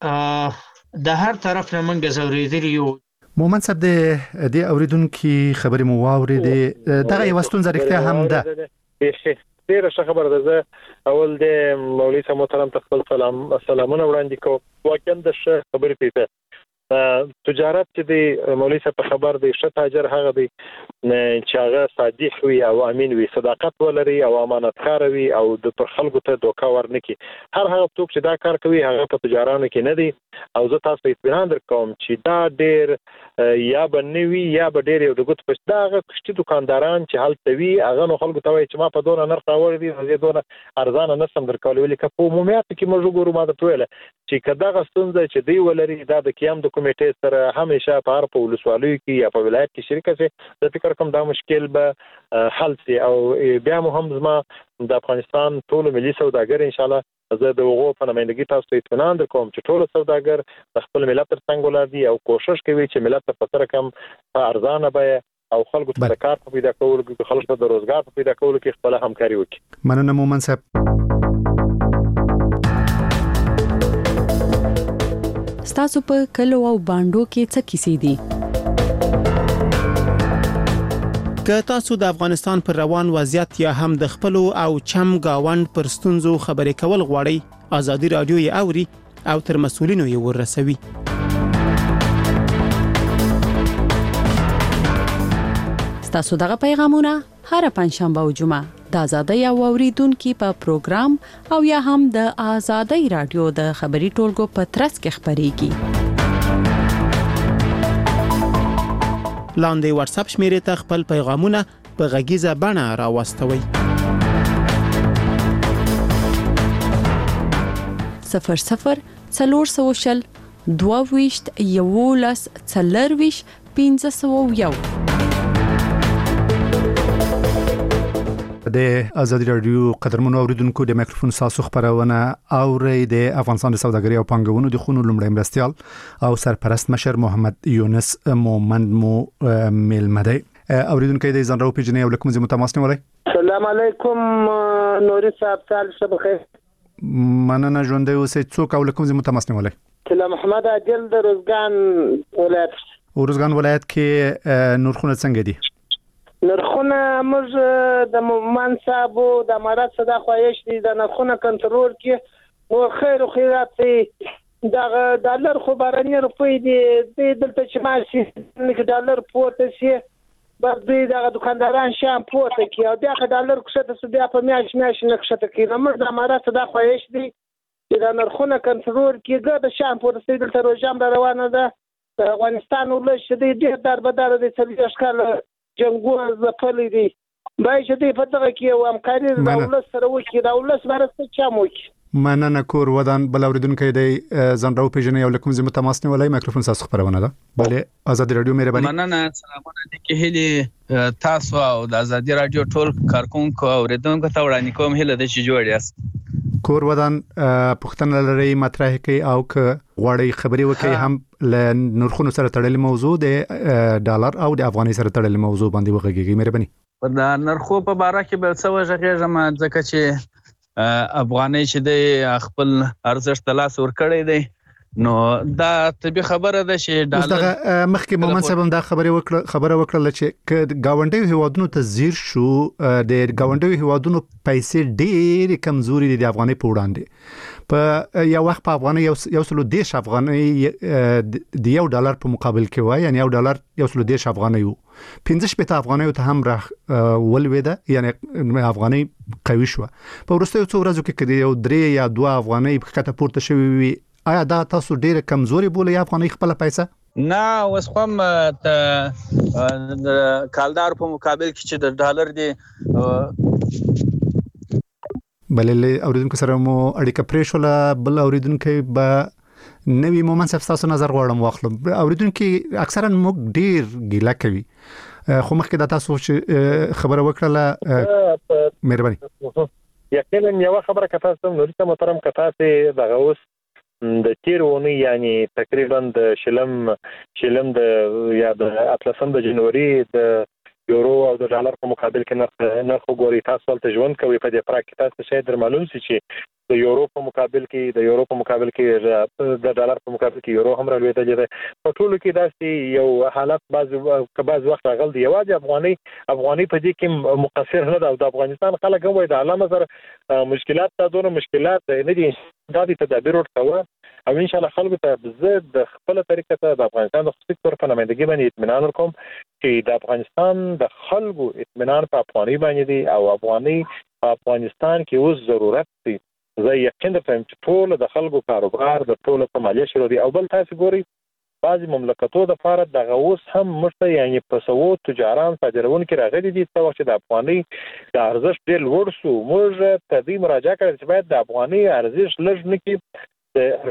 د هر طرف نه موږ ځورېدلي یو. مومن صاحب د دې اوریدونکي خبرې مو واورېدې، دغه یوه ستونزه رښتیا هم ده؟ ډېره ښه خبره ده. زه اول د مولوي صاحب محترم ته خپل سلام سلامونه وړاندې کوم. واقعا د ښه خبرې پیښه تجارت چې دی مولوي صاحب په خبر دی، ښه تاجر هغه دی چې هغه صادق وي او امین وي، صداقت ولري او امانتکار وي او د پر خلکو ته دوکه ورنکړي. هر هغه څوک چې دا کار کوي هغه په تجارانو کې نه دی. او زه تاسو ته اطمینان درکوم چې دا ډېر یا به نه وي یا به ډېر یو د ګوتو په دا هغه کښتي دکانداران چې هلته وي هغه نو خلکو ته وایي چې ما په دونه نرخ راوړی دی، زه دونه ارزانه نه شم درکولی. ولې که په عمومیاتو کې موږ وګورو، ما درته ویله چې که دغه ستونزه چې دوی ولري دا د قیام د کمیټې سره همیشه په هر په ولسوالیو کې یا په ولایت کې شریکه شي، زه فکر کوم دا مشکل به حل شي. او بیا مو هم زما د افغانستان ټولو ملي سوداګر انشاءالله زه د هغو په نمایندګي تاسو ته اطمینان درکوم چې ټول سوداګر د خپل ملت تر څنګ ولاړ دي او کوشش کوي چې ملت ته په سره کم په ارزانه بیه او خلکو ته د کار په پیدا کولو کې، خلکو ته د روزګار په پیدا کولو کې خپل همکاري وکړي. مننه مومن صاحب. ستاسو په کلو او بانډو کې څه کیسې دي؟ که تاسو د افغانستان پر روان وضعیت یا هم د خپلو او چم گاوند پر ستونزو خبرې کول غواړئ، ازادي رادیو یې اوري او تر مسؤلینو یې ورسوي. ستاسو دغه پیغامونه هر پنځشنبه او جمعه د ازادۍ او اوریدونکو په پروګرام او یا هم د ازادۍ رادیو د خبري ټولګو په ترڅ کې خبريږي. لاندې واتس اپ شمیرې ته خپل پیغامونه په غږیزه بڼه راوستوئ. صفر صفر څلور سوه شل دوه ویشت یولس څلرویشت پنځه سوه یو. د ازادي رادیو قدرمنو اوریدونکو د مایکروفون ساسو خبرونه اوري د افغانستان د سوداګرۍ او پانګونو د خونو لومړی مرستيال او سرپرست مشر محمد یونس مومند مو میلمده اوریدونکو د ځان راو پیژنې او لکم زمو تماس نیولای. السلام علیکم نوري صاحب، تاسو څه بخیر؟ مننه ژوندې اوسئ. څوک او لکم زمو تماس نیولای؟ کله محمد عادل د روزګان ولایت. روزګان ولایت کې نورخونه څنګه دي؟ نرخونه موږ د مومن صاحب د امارات صدا خوایش دي د نرخونه کنټرول کې او خیر او خیرات د ډالر خو بارنی روپۍ دي دلته چې ماشي د ډالر پورته شي بس دوی د دکانداران شام پورته کې او بیا ډالر کښته بیا په میاش میاش نه کښته کې موږ د امارات صدا خوایش دي د نرخونه کنټرول کې د شام پورته دلته روزام روانه ده. د افغانستان ولش دي ډېر دربدار دي چې اشکال جنگونه زپلې دي بای چې دې په دغه کې یو همکاري د دولت سره وکړي، د دولت مرسته چا موکي. مننه کور ودان بل اوریدونکو دی زنراو پیژنې یو لکم زمو تماس نیولای مایکروفون تاسو خبرونه ده. بله ازادي رادیو مهرباني. مننه سلامونه دي کې هلي تاسو او د ازادي رادیو ټول کارکونکو اوریدونکو ته وړاندې کوم هله د شي جوړ یاست. کور ودان پښتنه لري مطرح کوي او ک غوړی خبري وکي هم ل نورخونو سره تړلې موضوع د ډالر او د افغاني سره تړلې موضوع باندې وغږیږي. مهرباني. په نرخو په باره کې بل څه وژغېږم ځکه چې افغاني چې د خپل ارزښت لاس ور کړی دی نو دا طبي خبره ده چې ډالر دغه مخکې مومن صاحب دا خبره وکړه خبره وکړه چې گاونډي هیوادونو ته زیر شو د گاونډي هیوادونو پیسې ډېر کمزوري دي د افغاني په وړاندې په یو وخت په افغاني یو سلو دیش افغاني د یو ډالر په مقابل کې وای یعنی یو ډالر یو سلو دیش افغاني وو پنځه شپږ افغاني ته هم را ولويده یعنی افغاني قوي شو په ورسته څو ورځو کې کړي یو درې یا دوه افغاني په کته پورته شوی آیا دا تاسو ډیره کمزوري بوله یا افغاني خپل پیسې نه اوس کوم ته کالدار په مقابل کې چې د ډالر دی بلې اوریدونکو سره مو اړیکه پرېښوله بل اوریدونکو به نوی مومن صاحب تاسو نظر غواړم واخلم اوریدونکو اکثرا موږ ډیر ګیله کوي خو مخکې دا تاسو چې خبره وکړه مهرباني یقینا یو خبره کته سم نوري ته محترم کته سي دغه اوس د تیرونی یعنی تقریبا د شلم شلم د یا د اتلسم د جنوري د یورو او د ډالر په مقابل کې نرخ نرخ ګوري تاسو ته ژوند کوي په دې پراکټ تاسو شاید در معلوم شي چې د یورو په مقابل کې د یورو په مقابل کې د ډالر په مقابل کې یورو هم راوېدل دي په ټولو کې داسې یو حالت بعض بعض وخت راغل دی یوازې افغاني افغاني په دې کې مقصر نه ده او د افغانستان خلک هم وایي د علامه سره مشکلات ته دونه مشکلات نه دي دا د تدابیر ورته او ان شاء الله خلکو ته زه د خپل طریقه ته د افغانستان د خصوصي تور په نمائندګي باندې اطمینان ورکوم چې د افغانستان د خلکو اطمینان په افغاني باندې دی او افغاني په افغانستان کې اوس ضرورت دی زه یقین درته چې ټول د خلکو کاروبار د ټول په مالیه شروع دي او بل تاسو ګوري بعضی مملکتو د فارد دغه اوس هم مشته یعنی په سوو تجاران صادرون کې راغلي دي څو چې د افغاني د ارزښت ډېر لوړ شو موږ ته دې مراجعه کړې چې باید د افغاني ارزښت لږ نه کې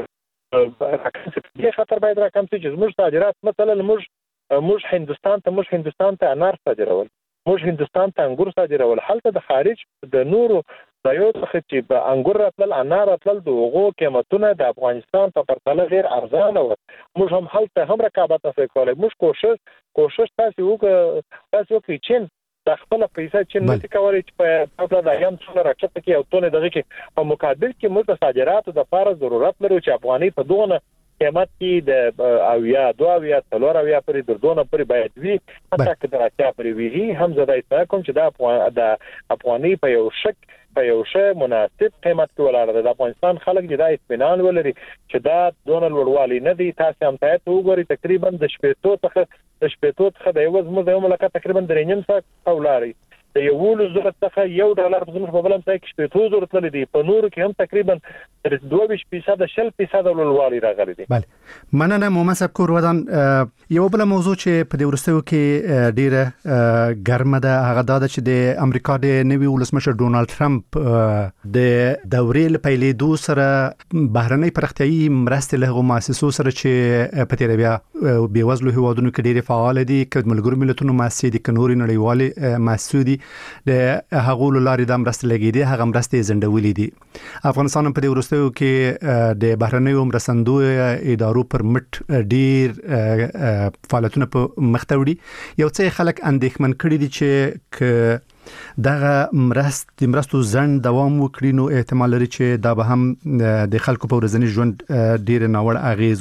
دې خاطر باید راکم چې زموږ صادرات مثلا موږ موږ هندستان ته موږ هندستان ته انار صادرول موږ هندستان ته انګور صادرول هلته د خارج د نورو ځایو څخه چې په انګور راتلل انار راتلل د هغو قیمتونه د افغانستان په پرتله ډېر ارزانه وو موږ هم هلته هم رقابت نه کولی موږ کوشش کوشش تاسو وکړو تاسو وکړئ چې د خپل پیسې چې نه کولی چې په خپل د ايام څخه راکټه کې او تونه دغه کې په مقابل کې موږ د صادراتو د فار ضرورت لرو چې افغاني په دونه قیمت کې د اویا دوه اویا څلور اویا پرې دردونه پرې باید وي حتی که د راتیا پرې وي هم زه دا اطلاع کوم چې د افغان د افغاني په یو شک په یو ښه مناسب قیمت کې ولاړ د افغانستان خلک د اطمینان ولري چې دا دونه لوړوالي نه دي تاسو هم ته وګورئ تقریبا د شپږ څخه د شپږ څخه د یو زموږ د مملکت تقریبا درې نیم ساعت ولاري د یو ول زره څخه یو ډالر په زموږ په بلم ځای کې شپږ زره تللی دي په نورو کې هم تقریبا دوه ویشت فیصد شل فیصد لوړوالي راغلي دي بله مننه مومن صاحب کور ودان یو بل موضوع چې په دې ورستیو کې ډیره ګرمه ده هغه دا چې د امریکا د نوي ولسمشر ډونالد ټرمپ د دورې لپاره دو سره بهرنۍ پرختیايي مرستې له مؤسسو سره چې په تیر بیا بیوزلو هیوادونو کې ډیره فعال دي چې ملګرو ملتونو مؤسسې د کنوري نړیوالې مؤسسې دي د هغو لارې د مرستې لګیدي هغه مرستې زندولې دي افغانستان په دې ورستیو کې د بهرنۍ مرستندو ادارو پر مټ ډیر فعالیتونه په مخ ته وړي یو څه خلک اندېښمن کړي دي چې دغه مرست د مرستو ځند دوام وکړي نو احتمال لري چې دا به هم د خلکو په ورځني ژوند ډیر ناوړه اغیز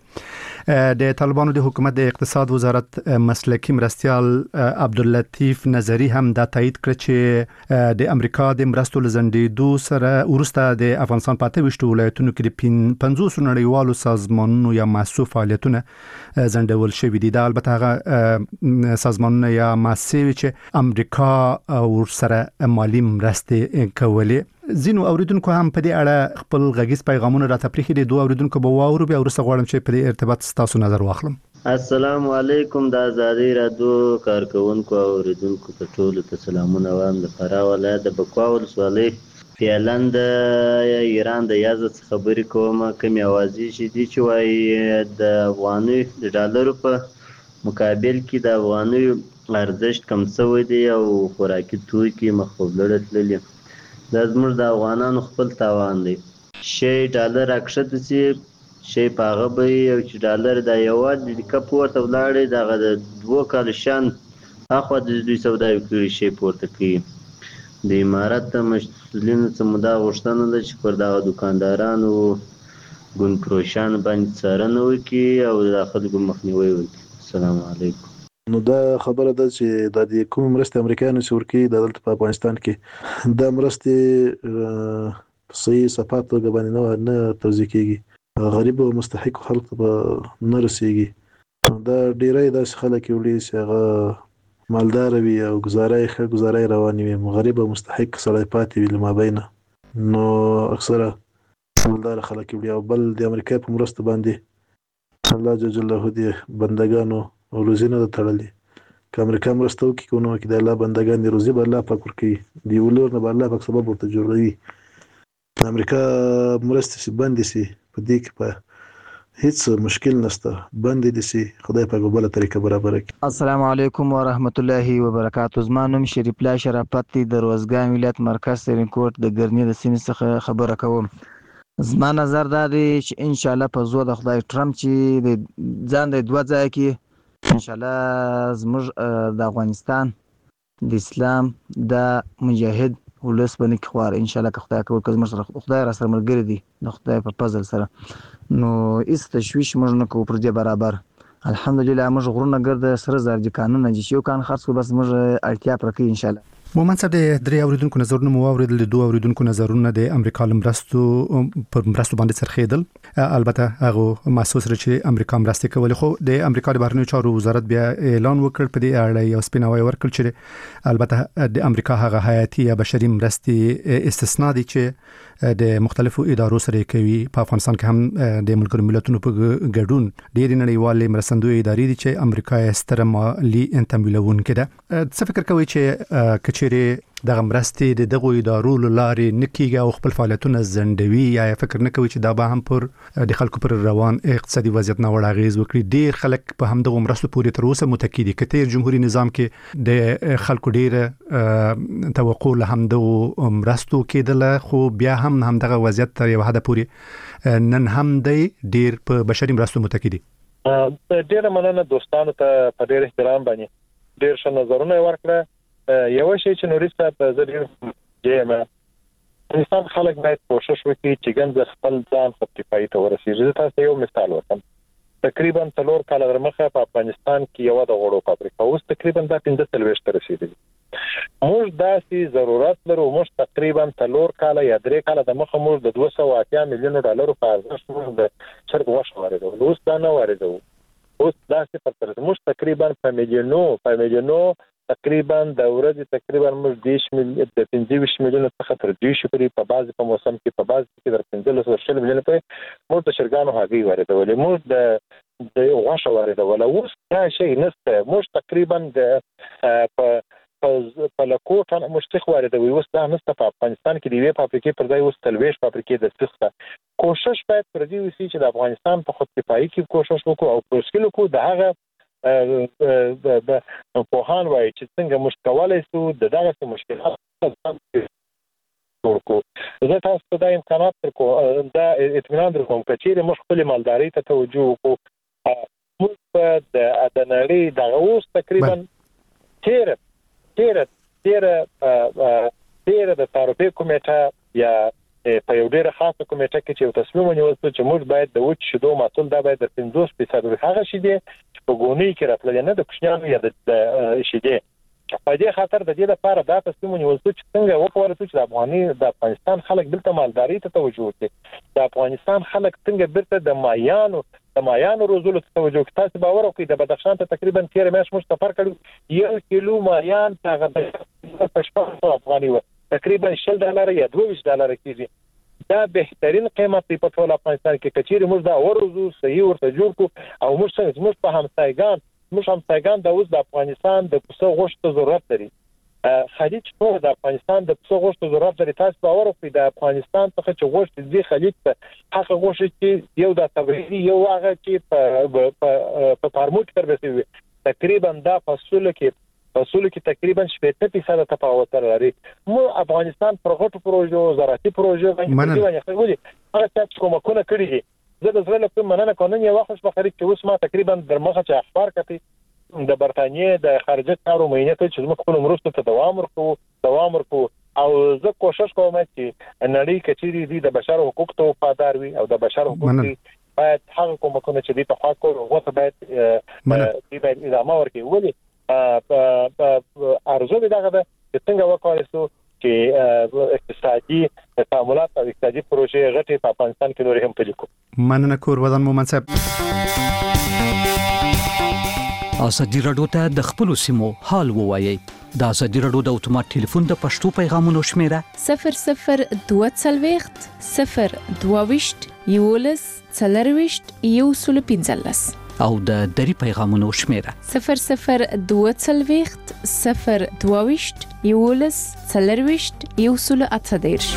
وکړي د طالبانو د حکومت د اقتصاد وزارت مسلکی مرستيال عبداللطیف نظری هم دا تایید کړ چې د امریکا د مرستو لزندېدو سره ورسته د افغانستان په اته ویشت ولایتونو کې د پنځوس نړیوالو سازمانونو یا مؤسسو فعالیتونه زندول شوي دي دا البته هغه سازمانونه یا مؤسسې چې امریکا ور سره مالی مرستې کولې زینو اوریدونکو هم په دې اړه خپل غږیز پیغامونه را تفریخي دي دوه اوریدونکو به واورو بیا ورسره غواړم چې په دې ارتباط تاسو نظر واخلم السلام علیکم د آزادۍ رادیو کارکونکو او اوریدونکو ته ټول ته سلامونه وایم د فراه ولایت د بکوا ولسوالۍ فعلا د ایران د یازد خبرې کوم کوم اوازې چې دي چې وايي د افغاني د ډالرو په مقابل کې د افغاني ارزښت کم شوی دی او خوراکي توکي مخولړ تللی دا زموږ د افغانانو خپل تاوان دی شی ډالر اکښته سي شی پاغه به یو چې ډالر د یو د کپ ورته ولاړې دغه د دوه کال شان اخو د دوی سوداوي کړی شی پورته کوي د امارات مسؤلینو څخه مدا غوښتنه ده چې پر دغه دکاندارانو ګوند پروشان باندې څارنه وکړي او د خلکو مخنیوي وکړي. السلام علیکم. نو دا خبره ده چې د دې کوم مرستې امریکایانو سورکی د دلته په افغانستان کې د مرستې صحیح صفات باندې نه توزیع کیږي، غریب او مستحق خلک به نه رسیږي. دا ډیری داسې خلک وړي چې هغه مالدار وي او گزارای ښه گزارای رواني وي، غریب او مستحق سړی پاتې وي لمابینه. نو اکثره مالدار خلک وړي او بل د امریکا په مرسته باندې الله جل جلاله دې بندگانو او روزي نه تړلې. که امریکا مرسته وکړي کو نو کې د الله بندگان دی روزي به الله پاک ورکړي، دی ولور نه به الله پاک سبب ورته جوړوي. امریکا مرسته سي بندي سي په دې کې په هیڅ مشکل نشته، بندي دي سي خدای پاک بل طریقه برابر کړي. السلام علیکم ورحمت الله وبرکاتہ. زما نوم شریف الله شرافت دی، د روزګان ولایت مرکز سرینکوټ د ګرنی د سیمې څخه خبره کوم. زما نظر دا دی چې ان شاء الله په زور د خدای ټرمپ چې د ځان د دوه ځای کې ان شاء الله زموږ د افغانستان د اسلام د مجاهد ولس باندې کې خوار ان شاء الله که خدای کوي که زموږ سره خدای را سره ملګری دی د خدای په فضل سره، نو هیڅ تشویش موږ نه کوو پر دې برابر. الحمدلله موږ غرونه ګرد سره زرجي کانونه چې یو کان خرڅ کو بس موږ اړتیا پر کوي ان شاء الله. مومن صاحب د درې اوریدونکو نظرونه مو اوریدل، د دوه اوریدونکو نظرونه د امریکا لمرستو پر مرستو باندې سرخیدل. البته هغه محسوس رچ امریکا مرسته کوي، خو د امریکا د بهرنیو چارو وزارت بیا اعلان وکړ په دې اړه یو سپیناوی ورکړ چې البته د امریکا هغه حیاتي یا بشري مرستې استثنا دي چې د مختلفو ادارو سره کوي. په افغانستان کې هم د ملګرو ملتونو په ګډون ډېر نړیوال مرستندوی ادارې دي چې امریکا یې ستر مالي تمویلون کړي. څه فکر کوي چې کچېره دغه مرستې د دغه ادارو لارې نکیږي او خپل فعالیتونه زندوي، یا فکر نه کوي چې دا به هم پر د خلکو پر روان اقتصادي وضعیت نه وړ اغیز وکړي؟ ډېر خلک په هم دغه مرستو پورې تر اوسه متکی دي. کته جمهوریت نظام کې د خلکو ډېر توقع له هم دغه مرستو کېدل، خو بیا هم هم دغه وضعیت تر یو حد پورې نن هم دی ډېر په بشري مرستو متکی دي. ډېر مننه دوستانو ته په ډېر احترام باندې ډېر ښه نظرونه ورکړه. یو شی چې نوري صاحب زړه جېما انسان خلک باید کوشش وکړي چې ګنځ خپل ځان خپلای ته ورسیږي. تاسو یو مثال ورکړم، تقریبا څلور کال وړاندې په افغانستان کې یو د غوړو فابریکه اوس تقریبا د پنځه څلوېښت ته رسیدلې. موږ داسې ضرورت لرو، موږ تقریبا څلور کال یا درې کال د مخه موږ د دوه سوه اتیا میلیون ډالرو په ارزښت موږ د چرګ غوښه واردوو، اوس دا نه واردوو. اوس داسې پر تر موږ تقریبا په میلیونو په میلیونو تقریبا د ورځې تقریبا موږ دیش میلیون د پنځه ویشت میلیون څخه تر دیش پورې په بعض په موسم کې په بعض کې در پنځه لس میلیون پورې موږ د چرګانو هګۍ واردولې، موږ د د غوښه واردولې. اوس دا شی نشته، موږ تقریبا د په په لکوټ نه مشتخ واردوي. اوس دا نشته په افغانستان کې د یوې فابریکې پر ځای اوس څلوېښت فابریکې د سخته. کوشش باید پر دې وشي چې د افغانستان په خودکفایي کې کوشش وکړو او پروسکل کو د هغه د پوهان وایي چې څنګه موږ کولای شو د دغه مشکلات جوړ کړو. زه تاسو ته دا امکانات درکوم، دا اطمینان درکوم چې چیرې موږ خپل مالداري ته توجه وکړو. موږ په د نړۍ دغه اوس تقریبا تیره تیره تیره تیره د تعرفې کمیټه یا په یو ډېر خاصه کمیټه کې چې یو تصمیم ونیول چې موږ باید د وچ شیدو محصول دا باید د پنځوس فیصد هغه شیدې چې په ګونۍ کې راتللې نه د کوچنیانو یا د شیدې. په دې خاطر د دې لپاره دا تصمیم ونیول چې څنګه وکړو چې د افغاني د افغانستان خلک دلته مالداري ته توجه وکړي، د افغانستان خلک څنګه بیرته د مایانو د مایانو روزلو ته توجه وکړي. تاسو باور وکړئ د بدخشان ته تقریبا تیر میاشت موږ سفر کړو، یو کیلو مایان هغه په شپږ افغاني و تقریبا شل ډالر یا دوه ویشت ډالر کیږي. دا بهترین قیمت دی په ټول افغانستان کې. کچېرې موږ دا ورزو صحیح ورته جوړ کو او موږ څنګه موږ په همسایګان موږ همسایګان د اوس د افغانستان د پسه غوښتو ضرورت لري. خلیج ټول د افغانستان د پسه غوښتو ضرورت لري. تاسو باور وکړئ د افغانستان څخه چې غوښت دی خلیج ته هغه غوښت چې یو د تبریدي یو هغه چې په په فارموټ تر رسیدي تقریبا دا فصل کې فصل کې تقریبا شپږ فیصد تفاوت لري. مو افغانستان پر غټو پروژو زراعتي پروژو باندې باندې هغه چې کومه کړی دي. زه د زړه له مننه قانون یو وخت په خرید کې اوس ما تقریبا در مخه چې اخبار کړي د برتانیې د خارجه کارو مینه ته چې موږ خپل مرستو ته دوام ورکو دوام ورکو او زه کوشش کوم چې نړۍ کچېری دي د بشر حقوق ته وفادار وي او د بشر حقوق باید هغه کومکونه چې د تخوا کول او څه باید د باید ادامه ورکړي. ولې ارزو دغه د څنګه وکړای شو چې اقتصادي تعاملات او اقتصادي پروژې غټي په افغانستان کې نور هم پلیکو. مننه کور ودان مومن صاحب. ازادي راډیو ته د خپل سیمو حال ووایي. د ازادي راډیو د اتومات ټلیفون د پښتو پیغامونو شمیره صفر صفر دوه څلوېښت صفر دوه ویشت یولس څلرویشت یو سل پنځلس او د دری پیغامونو شمیره صفر صفر دوه څلوېښت صفر دوه ویشت یولس څلرویشت یو سل اته دېرش.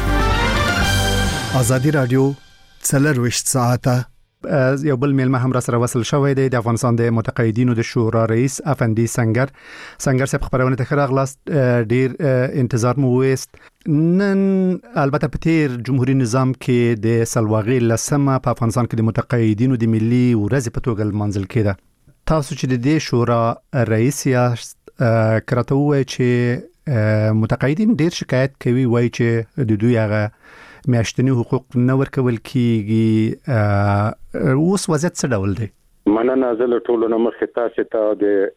ازادي راډیو څلرویشت ساعته. یو بل میلمه هم را سره وصل شوی دی د افغانستان د متقاعدینو د شورا رئیس افندی سنگر. سنگر صاحب خبرونه ته راغلاست، ډیر انتظار مو وست. نن البته په تیر جمهوریت نظام کې د سلواغې لسمه په افغانستان کې د متقاعدینو د ملي ورځ په توګه لمانځل کېده. تاسو چې د دې شورا رئیس یاست کرته وای چې متقاعدین ډیر شکایت کوي، وای چې د دوی هغه میاشتنی حقوق نه ورکول کیږي. اوس وضعیت څه ډول دی؟ مننه. زه له ټولو نه مخکې تاسو ته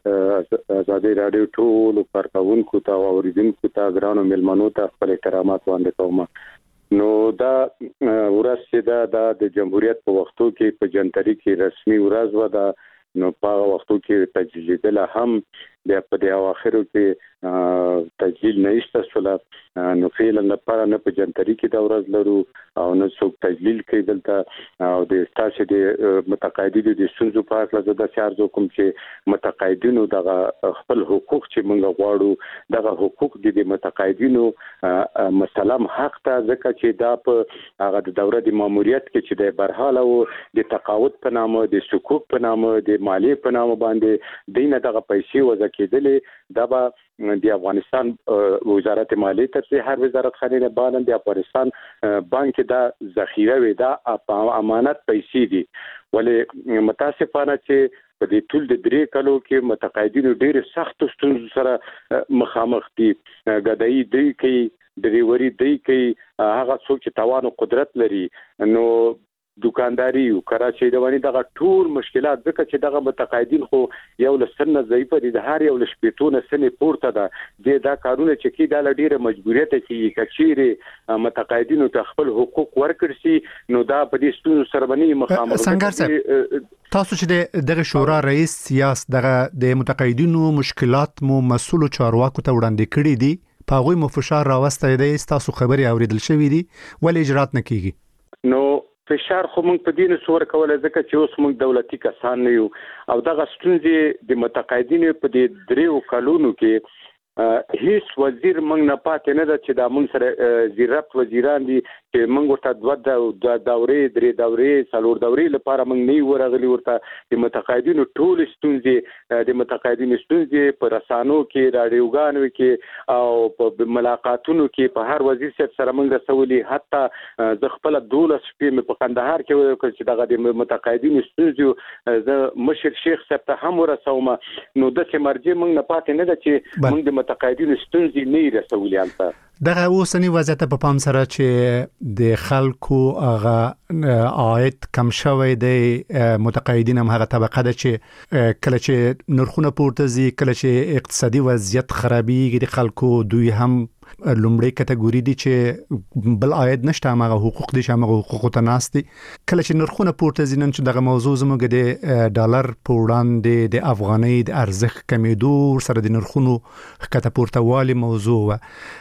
د ازادي راډیو ټولو کارکونکو ته او اوریدونکو ته ګرانو مېلمنو ته خپل احترامات وړاندې کوم. نو دا ورځ چې دا د جمهوریت په وختو کې په جنتري کې رسمي ورځ و، دا نو په وختو کې تجدید هم د په د اواخرو کې تجلیل نه ایستله. نو فعلا لپاره نه په جنتري کې دا ورځ لرو او نه څوک تجلیل کوي دلته. او د تاسو د متقاعدینو د سنځو په اړه زه د چارج کوم چې متقاعدینو دغه خپل حقوق چې موږ غواړو دغه حقوق د متقاعدینو مسلم حق ته، ځکه چې دا په هغه د دوره د ماموریت کې چې د برحاله او د تقاعد په نامه د سکوک په نامه د مالی په نامه باندې دینه دغه پیسې وځ کېدلې. دا به د افغانستان وزارت مالیه ته هر وزارت خانه نه باندې د افغانستان بانک دا ذخیره وي، دا امانت پیسې دي. ولې متاسفانه چې په دې ټول د درې کلو کې متقاعدینو ډېر سخت ستونزو سره مخامخ دي. غدایي دی کوي، ډریوري دی کوي، هغه څوک چې توان او قدرت لري. نو دکانداري او کراچۍ دواني دغه ټول مشکلات، ځکه چې دغه متقاعدین خو یو لسنه ضعیفه دي، د هر یو لشپېتونه سنې پورته ده. د دا کارونه چې کی د ډیره مجبوریت کې کچېره متقاعدینو ته خپل حقوق ورکړي شي، نو دا په دې ستونزو سره باندې مخامخ. څنګه صاحب تاسو چې دغه شورا رئیس سیاست دغه د متقاعدینو مشکلات مو مسؤل چارواکو ته وړاندې کړي دي، په هغه مو فشار راوستي دی، تاسو خبري اوریدل شوې دي، ولې اجرات نه کیږي؟ نو فشار خو موږ په دې نسور کوله، ځکه چې اوس موږ دولتي کسان نه یو او دغه ستونزې د متقاعدینو په دې دریو کلونو کې هیڅ وزیر موږ نه پاتې نه ده چې دا موږ سره زیرت وزیران دي چې موږ ورته دوه دورې درې دورې څلور دورې لپاره موږ نه ورغلي. ورته د متقاعدینو ټول ستونزې د متقاعدینو ستونزې په رسانو کې، راډیوګانو کې او په ملاقاتونو کې په هر وزیر صاحب سره موږ رسولي. حتی زه خپل دولس شپې په قندهار کې وکړ چې دغه د متقاعدینو ستونزې زه مشر شیخ صاحب ته هم ورسوم. نو د مرجع موږ نه پاتې نه ده چې موږ د متقاعدینو ستونزې نه رسولي. البته دغه اوسنی وضعیت په پام سره چې د خلکو هغه عاید کم شوی دی، متقاعدین هم هغه طبقه ده چې کله چې نرخونه پورته ځي، کله چې اقتصادي وضعیت خرابېږي، د خلکو دوی هم لومړی کټګوري دي چې بل عاید نشته، هغه حقوق دي چې هغه حقوق ته ناستي. کله چې نرخونه پورته ځي، نن چې دغه موضوع زموږ د ډالر په وړاندې د افغانۍ د ارزښت کمیدو سره د نرخونو ښکته پورته والي موضوع و.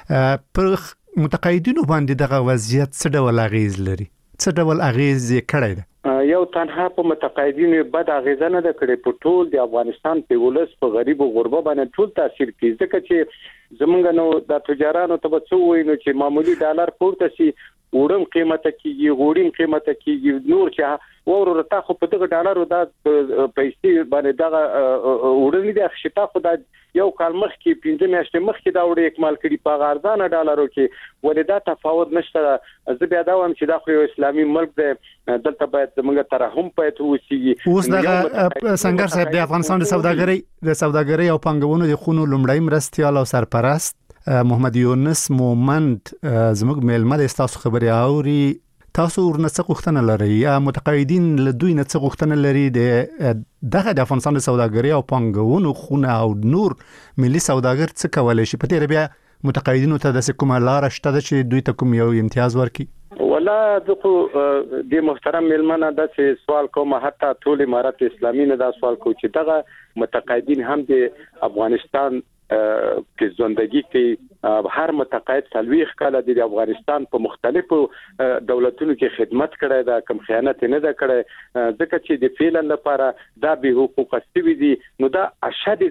پر متقاعدینو باندې دغه وضعیت څه ډول اغیز لري؟ څه ډول اغیز یې کړی دی؟ یو تنها په متقاعدینو بد اغیزه نه ده کړې، په ټول د افغانستان په ولس په غریب او غربه باندې ټول تاثیر کوي. ځکه چې زمونږ نو د تجارانو ته به څه وایي، نو چې معمولی ډالر پورته شي، وړم قیمته کیږي، غوړیم قیمته کیږي، نور چې ورور ته خو په دغه ډالرو دا پیسې باندې دغه وړلې د خشتا خو دا یو کال مخ کې پنځه میاشتې مخ کې دا وړي اکمال کړي په ارزانه ډالرو کې، ولې دا تفاوت نشته. زه بیا دا وایم چې دا خو یو اسلامي ملک دی، دلته باید موږ ترحم پاتې وسی. اوس دغه سنگر صاحب د افغانستان د سوداګرۍ د سوداګرۍ او پنګونو د خونو لومړی مرستيال او سرپرست محمد یونس مومند زموږ میلمه د تاسو خبري اوري تاسو ورنڅ غوښتنه لري یا متقاعدین له دوی نه څه غوښتنه لري د دغه د افغانستان د سوداګرۍ او پانګونو خونه او نور ملي سوداګر څه کولای شي په تیر بیا متقاعدینو ته د کومه لار شته چې دوی ته کوم یو امتیاز ورکړي ولا دغه د محترم ملمنه د سوال کوم حتی ټول امارات اسلامي نه دا سوال کو چې دغه متقاعدین هم د افغانستان کې ژوندګي کې هر متقاعد سلويخ کاله د افغانستان په مختلفو دولتونو کې خدمت کړی دا کم خیانت نه ده کړی ځکه چې د فعلا لپاره دا به حقوق استوي دي نو دا اشد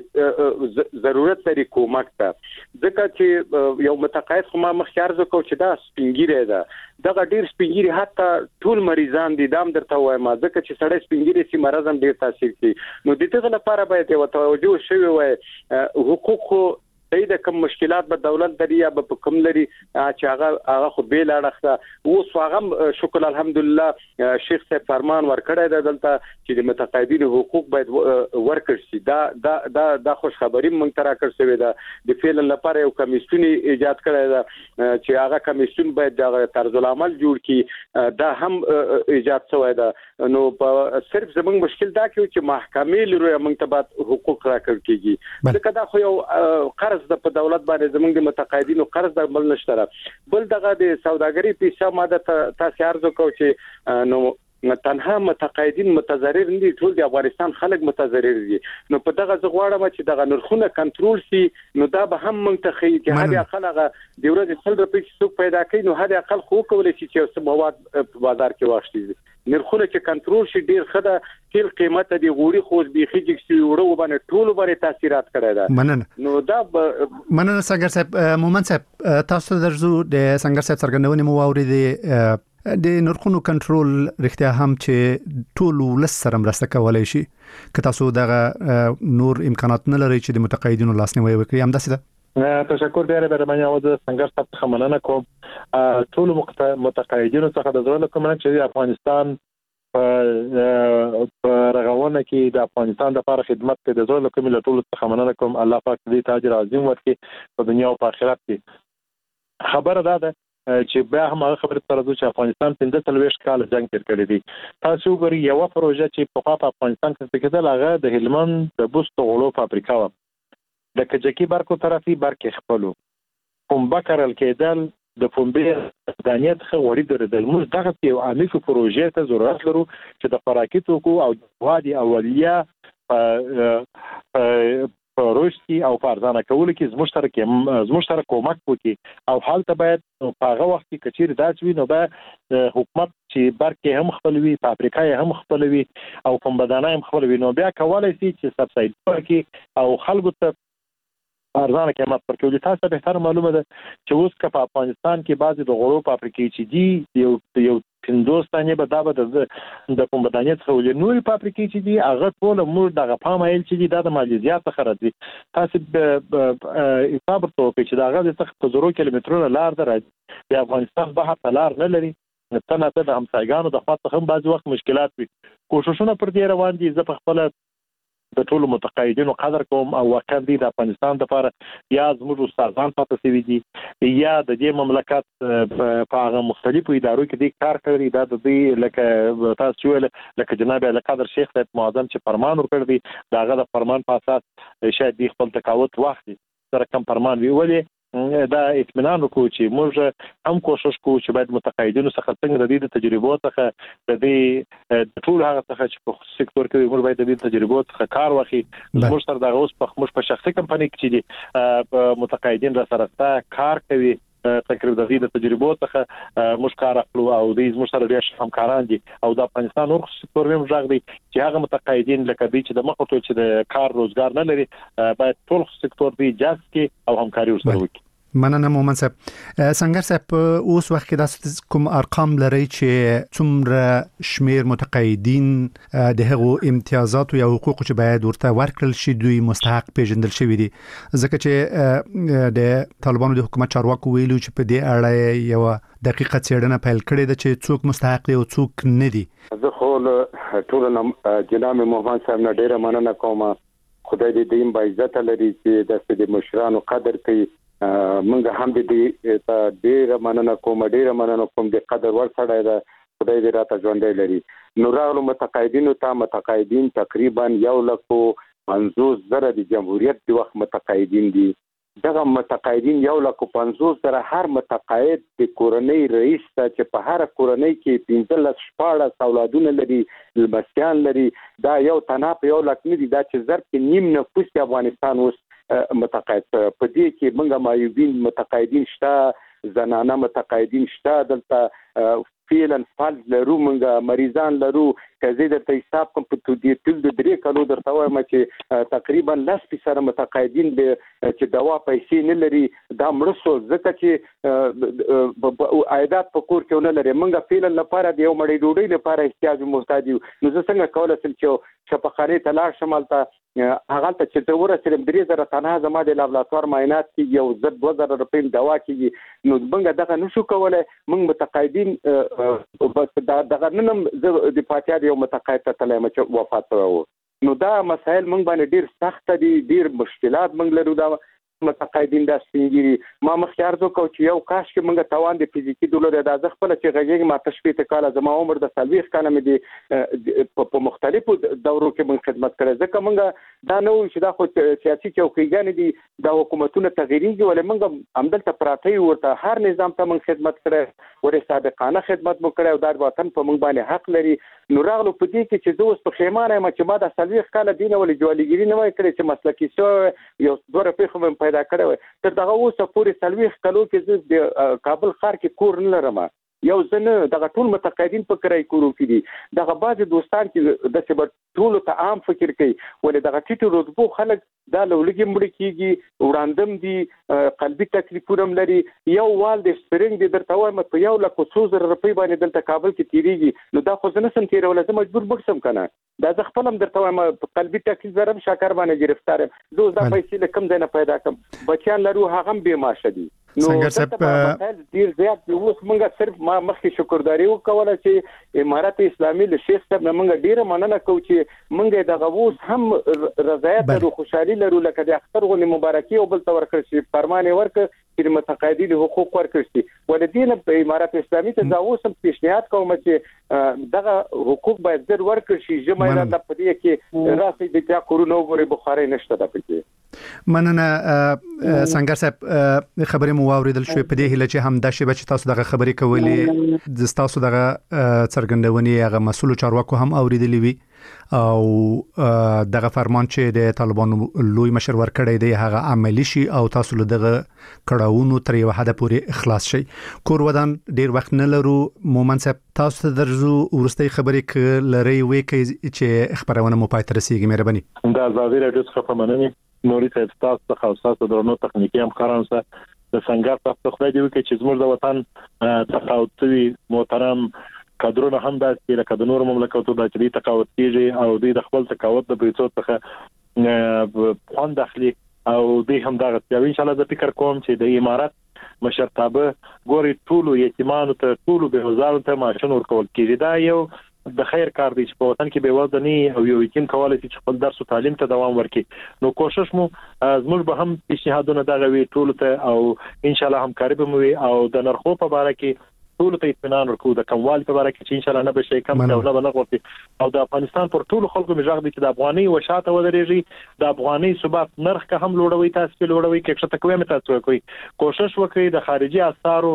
ضرورت لري کومک ته ځکه چې یو متقاعد خو ما مخکار زکو چې دا سپینګیره ده دغه ډیر سپینګیری حتی ټول مریضان دي دام درته وایم ځکه چې سړی سپینګیری سي مرز هم ډیر تاثیر کوي نو د دې لپاره باید یو توجه شوی وای حقوق خو د کوم مشکلات به دولت لري یا به کوم لري چې هغه هغه خو به لاړخته اوس هغه شکر الحمدلله شیخ صاحب فرمان ورکړی دی دلته چې د متقاعدینو حقوق باید ورکړ شي دا دا دا د خوش خبري مونږ ترا کړ شوی دا د فعل لپاره یو کمیسیون ایجاد کړی دا چې هغه کمیسیون باید د طرز العمل جوړ کړي دا هم ایجاد شوی دا نو صرف زموږ مشکل دا کې چې محکمې لري موږ ته بعد حقوق راکړ کیږي ځکه دا خو یو قرض د په دولت باندې زموږ د متقاعدینو قرض د بل نشته بل دغه د سوداګرۍ پیسه ماده تاسو ارزو کو چې نو تنها متقاعدین متضرر نه دي ټول د افغانستان خلک متضرر دي نو په دغه زغواړه چې دغه نرخونه کنټرول شي نو دا به هم منتخي چې هر اقل هغه د ورځې څل روپۍ څوک پیدا کوي نو هر اقل خو کولای شي چې مواد په بازار کې واخلي نرخونه چې کنټرول شي ډیر خده تل قیمت دی غوړي خو بيخي چې وړو باندې ټول باندې تاثیرات کړی دا مننه نو دا مننه څنګه صاحب مومن صاحب تاسو درځو د څنګه صاحب څرګندونې مو واورېدې د نرخونو کنټرول رښتیا هم چې ټول ولس سره مرسته کولای شي که تاسو دغه نور امکانات نه لري چې د متقاعدینو لاسنیوي وکړي هم داسې ده تشکر ډیر به باندې او د څنګه ستاسو خمننه کوم ټول متقاعدینو څخه د زړه کوم چې افغانستان په رغونه کې د افغانستان لپاره خدمت کوي د زړه کوم له ټول څخه خمننه کوم الله پاک دې تاج عظیم ورکړي په دنیا او په آخرت کې خبره ده چې بیا هم هغه خبره تر څو چې افغانستان پنځه څلوېښت کال جنگ تیر کړی دی تاسو ګورئ یو پروژه چې په خاطر افغانستان کې کېدل هغه د هلمند د بوست غلو فابریکا و د کجکی برکو طرفي برکې خپلو کوم بکرل کېدل د پومبې دانیت خو وړي درېدل موږ دغه یو عامه پروژه ته ضرورت لرو چې د خوراکي توکو او وادي اولیه په روشتي او په ارزانه کولو کې زموږ سره کې زموږ سره کومک وکړي او حالت باید په هغه وخت کې کچیر داس وي نو به حکومت چې برکې هم خپلوي فابریکا هم خپلوي او کوم بدانه هم خپلوي نو بیا کولای شي چې سبسایډ ورکړي او خلکو ته ارزانه قیمت ورکړي تاسو به تر معلومه ده چې اوس که په افغانستان کې بعضي د غړو فابریکې چې دي یو یو هندوستاني به دا به د کوم بدانیت خو له نوري فابریکې چې دي هغه ټول موږ دغه پامایل چې دي د مالیزیا څخه راځي تاسو په حساب ورته چې دا غږ څخه په زرو کیلومترونو لار ده راځي د افغانستان بهر لار نه لري تنه ته د همسایګانو د خاطر هم بعض وخت مشکلات وي کوششونه پر دې روان دي زه په خپل د ټولو متقاعدینو قدر کوم او واقعا د افغانستان لپاره یا زموږ استادان پاتې شوي دي یا د دې مملکت په هغه مختلفو ادارو کې د کار کوي دا د دې لکه تاسو ویل لکه جناب القادر شیخ صاحب معظم چې فرمان ورکړ دی داغه د فرمان په اساس شاید د خپل تقاوت وخت سره کم فرمان ویولې دا اطمینان وکړو چې موږ هم کوشش کوو چې باید متقاعدینو څخه څنګه د دې تجربو څخه د دې ټول هغه څخه چې په سکتور کې موږ باید د دې تجربو څخه کار واخلي موږ سره د اوس په موږ په شخصي کمپنۍ کې چې متقاعدین را سره کار کوي تقریبا د دې تجربو څخه موږ کار اخلو او د موږ سره ډېر همکاران دي او د افغانستان نور سکتور هم ځای دی چې هغه متقاعدین لکه دې چې د مخ ته چې د کار روزګار نه لري باید ټول سکتور دی جذب کې او همکاري ورسره وکړي مننه مومن صاحب څنګه صاحب اوس وخت کې د کوم ارقام لري چې څومره شمیر متقاعدین د هغو امتیازات او حقوق چې باید ورته ورکړل شي دوی مستحق پیژندل شوی دي ځکه چې د طالبانو د حکومت چارواکو ویلو چې په دې اړه یو دقیقه څېړنه پیل کړې ده چې څوک مستحق دي او څوک نه دي زه خو ټول جناب مومن صاحب نه ډیره مننه کوم خدای دې دې با عزت لري چې د مشرانو قدر کوي منګه هم دې ته ډېر مننه کوم ډېر مننه کوم د قدر ور سره دا خدای دې راته ژوندې لري. نو راغلو متقاعدینو ته متقاعدین تقریبا یو لک پنځوس زره د جمهوریت د وخت متقاعدین دي. دغه متقاعدین یو لک پنځوس زره هر متقاعد د کورنۍ رئیس ته چې په هر کورنۍ کې پنځلس شپاړس اولادونه لري لمسیان لري دا یو تناپ یو لک نه دي دا چې ضرب کې نیم نفوس د افغانستان اوس متقاعد په دې کې موږ مایوبین متقاعدین شته زنانه متقاعدین شته دلته فعلا فعل لرو موږ مریضان لرو کزه د حساب کوم په دې ټول د درې کالو درته وایم چې تقریبا لس فیصد متقاعدین چې دوا پیسې نه لري دا مرسو ځکه چې عایدات په کور کې نه لري موږ فعلا لپاره د یو مړی ډوډۍ لپاره احتیاج محتاج یو نو زه څنګه کولای شم چې شفاخانه تلاش شمالته هغه ته چې ته ورسره درې زره تنها زما د لابراتوار معاینات کې یو زر دوه زره روپۍ دوا کېږي نو موږ دغه نشو کولای موږ متقاعدین بس دغه نن د پاتیا یو متقاعد ته تلای مچ وفات شو نو دا مسائل موږ باندې ډیر سخت دي ډیر مشکلات موږ لرو دا متقاعدين دا سپینګری ما مخکار زو کو چې یو کاش کې موږ توان د فزیکی دولت د ازخ په لچې غږی ما تشبیه کاله زما عمر د سلويخ کنه مې دي په مختلفو دورو کې موږ خدمت کړې ځکه موږ دا نو چې دا خو سیاسي چوکیګان دي د حکومتونو تغییرېږي ولې موږ عمدلته پراتی ورته هر نظام ته موږ خدمت کړې ورې سابقانه خدمت مو کړې او د وطن په موږ باندې حق لري نو راغلو په دې کې چې دوست په خیمانه ما چې ما د سلويخ کاله دین ولې جوړیګری نه وای کړې چې مسلکی سو یو دوه په خو پیدا کړو تر دغه اوسه پورې سلويخ کلو کې زه د کابل ښار کې کور نه لرم یو ځنه دغه ټول متقاعدین په کرای کورو کې دي دغه بعض دوستان چې د سبا ټول ته عام فکر کوي ولې دغه ټیټو رتبو خلک دا لولګي مړ کیږي وړاندم دي قلبي تکلیفونه لري یو وال د سپرینګ د درته وایم په یو لک څو زره روپۍ باندې دلته کابل کې تیریږي نو دا خو زه نه سم تیرول زه مجبور بکسم کنه دا زه خپل هم درته وایم قلبي تکلیف زرم شاکر باندې گرفتار زه دا پیسې لکم ځای نه پیدا کم بچیان لرو هغه هم به ماشه دي نو څنګه ډیر زیات دی اوس موږ صرف ما مخکې شکرداري وکوله چې امارات اسلامي له شیخ صاحب نه موږ ډیره مننه کوو چې موږ د غووس هم رضایت او خوشحالي لرو لکه د اختر غونې مبارکي او بل تور کړی فرمان ورک چې متقاعدین حقوق ورکړي ولدین په امارات اسلامي ته دا اوس هم پیشنهاد کوم چې دغه حقوق باید زر ورکړي شي جمعه را د پدې کې راسي د چا کورونو غوري بخاري نشته د پکې مننه څنګه صاحب خبرې مو واوریدل شوې په دې هله چې هم د شی بچ تاسو دغه خبرې کولې د تاسو دغه څرګندونې هغه مسؤل چارواکو هم اوریدلې وي او دغه فرمان چې د طالبانو لوی مشر ورکړی دی هغه عملی شي او تاسو له دغه کړهونو تر یو حد پورې اخلاص شي کور ودان ډیر وخت نه لرو مومن صاحب تاسو ته درځو ورستۍ خبرې ک لري وې کې چې خبرونه مو پای ته رسیږي مهرباني دا زاویه راډیو څخه په مننه نوري صاحب تاسو ته خاصه درنو تخنیکی هم خارم سره د څنګه تاسو خدای دې وکړي چې زموږ د وطن تقاعدي محترم کادرونه هم د لکه د نور مملکتونو د چري تقاعد کیږي او د خپل تقاعد د پیسو څخه خوان داخلي او د هم دغه ان شاء الله د فکر کوم چې د امارات مشرتابه ګوري ټولو یتیمانو ته ټولو به وزارت ته ماشين ورکول کیږي دا یو د خیر کار دی چې په وطن کې به وزنی او یو یتیم کولای شي خپل درس او تعلیم ته دوام ورکړي نو کوشش مو زموږ به هم پیشنهادونه دغه وی ټولو ته او ان شاء الله همکاري به مو او د نرخو په اړه کې ټول ته اطمینان ورکو د کموال په اړه کې چې ان شاء الله نه به شي کم او نه بلغورتي او د افغانستان پر ټول خلکو مجاغ دي چې د افغاني وشاته ودرېږي د افغاني ثبات نرخ که هم لوړوي تاسو په لوړوي کې څه تکوي مې تاسو کوي کوشش وکړئ د خارجي اسعارو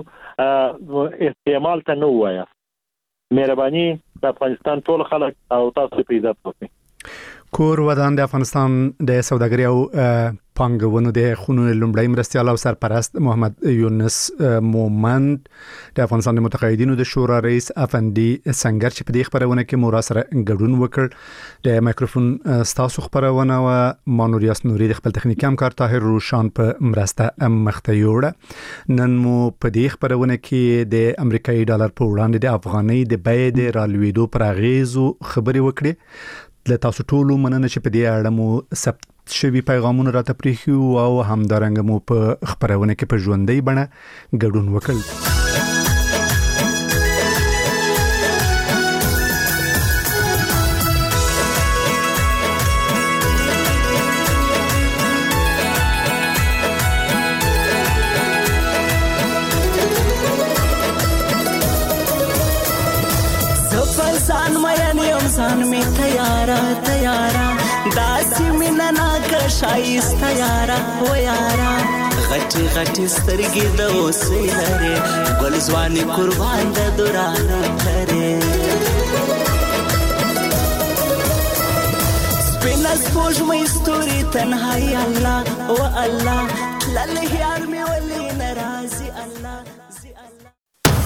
استعمال ته نه وایا مهرباني د افغانستان ټول خلک او تاسو په عزت وکړئ کور ودان د افغانستان د سوداګرۍ او پانګونو د خونو لومړی مرستيال او سرپرست محمد یونس مومند د افغانستان د متقاعدینو د شورا رئیس افندي سنگر چې په دې خبرونه کې مو سره ګډون وکړ د مایکروفون ستاسو خبرونه او مانوریاس نوري د خپل تخنیکی همکار طاهر روشان په مرسته مخته یوړه نن مو په دې خبرونه کې د امریکایي ډالر په وړاندې د افغاني د بیې د رالوېدو پر اغیزو خبرې وکړې له تاسو ټولو مننه چې په دې اړه مو ثبت شوي پیغامونه راته پریښو او همدارنګه مو په خبرونه کې په ژوندۍ بڼه ګډون وکړ ځان می تیارا تیارا داسې مینا ناکه شایسته یارا و یارا غټي غټي سترګې د اوسې لري ګل ځواني قربان د دورانه لري سپینه سپوږمۍ ستوري تنهایی الله و الله تلل یار می ول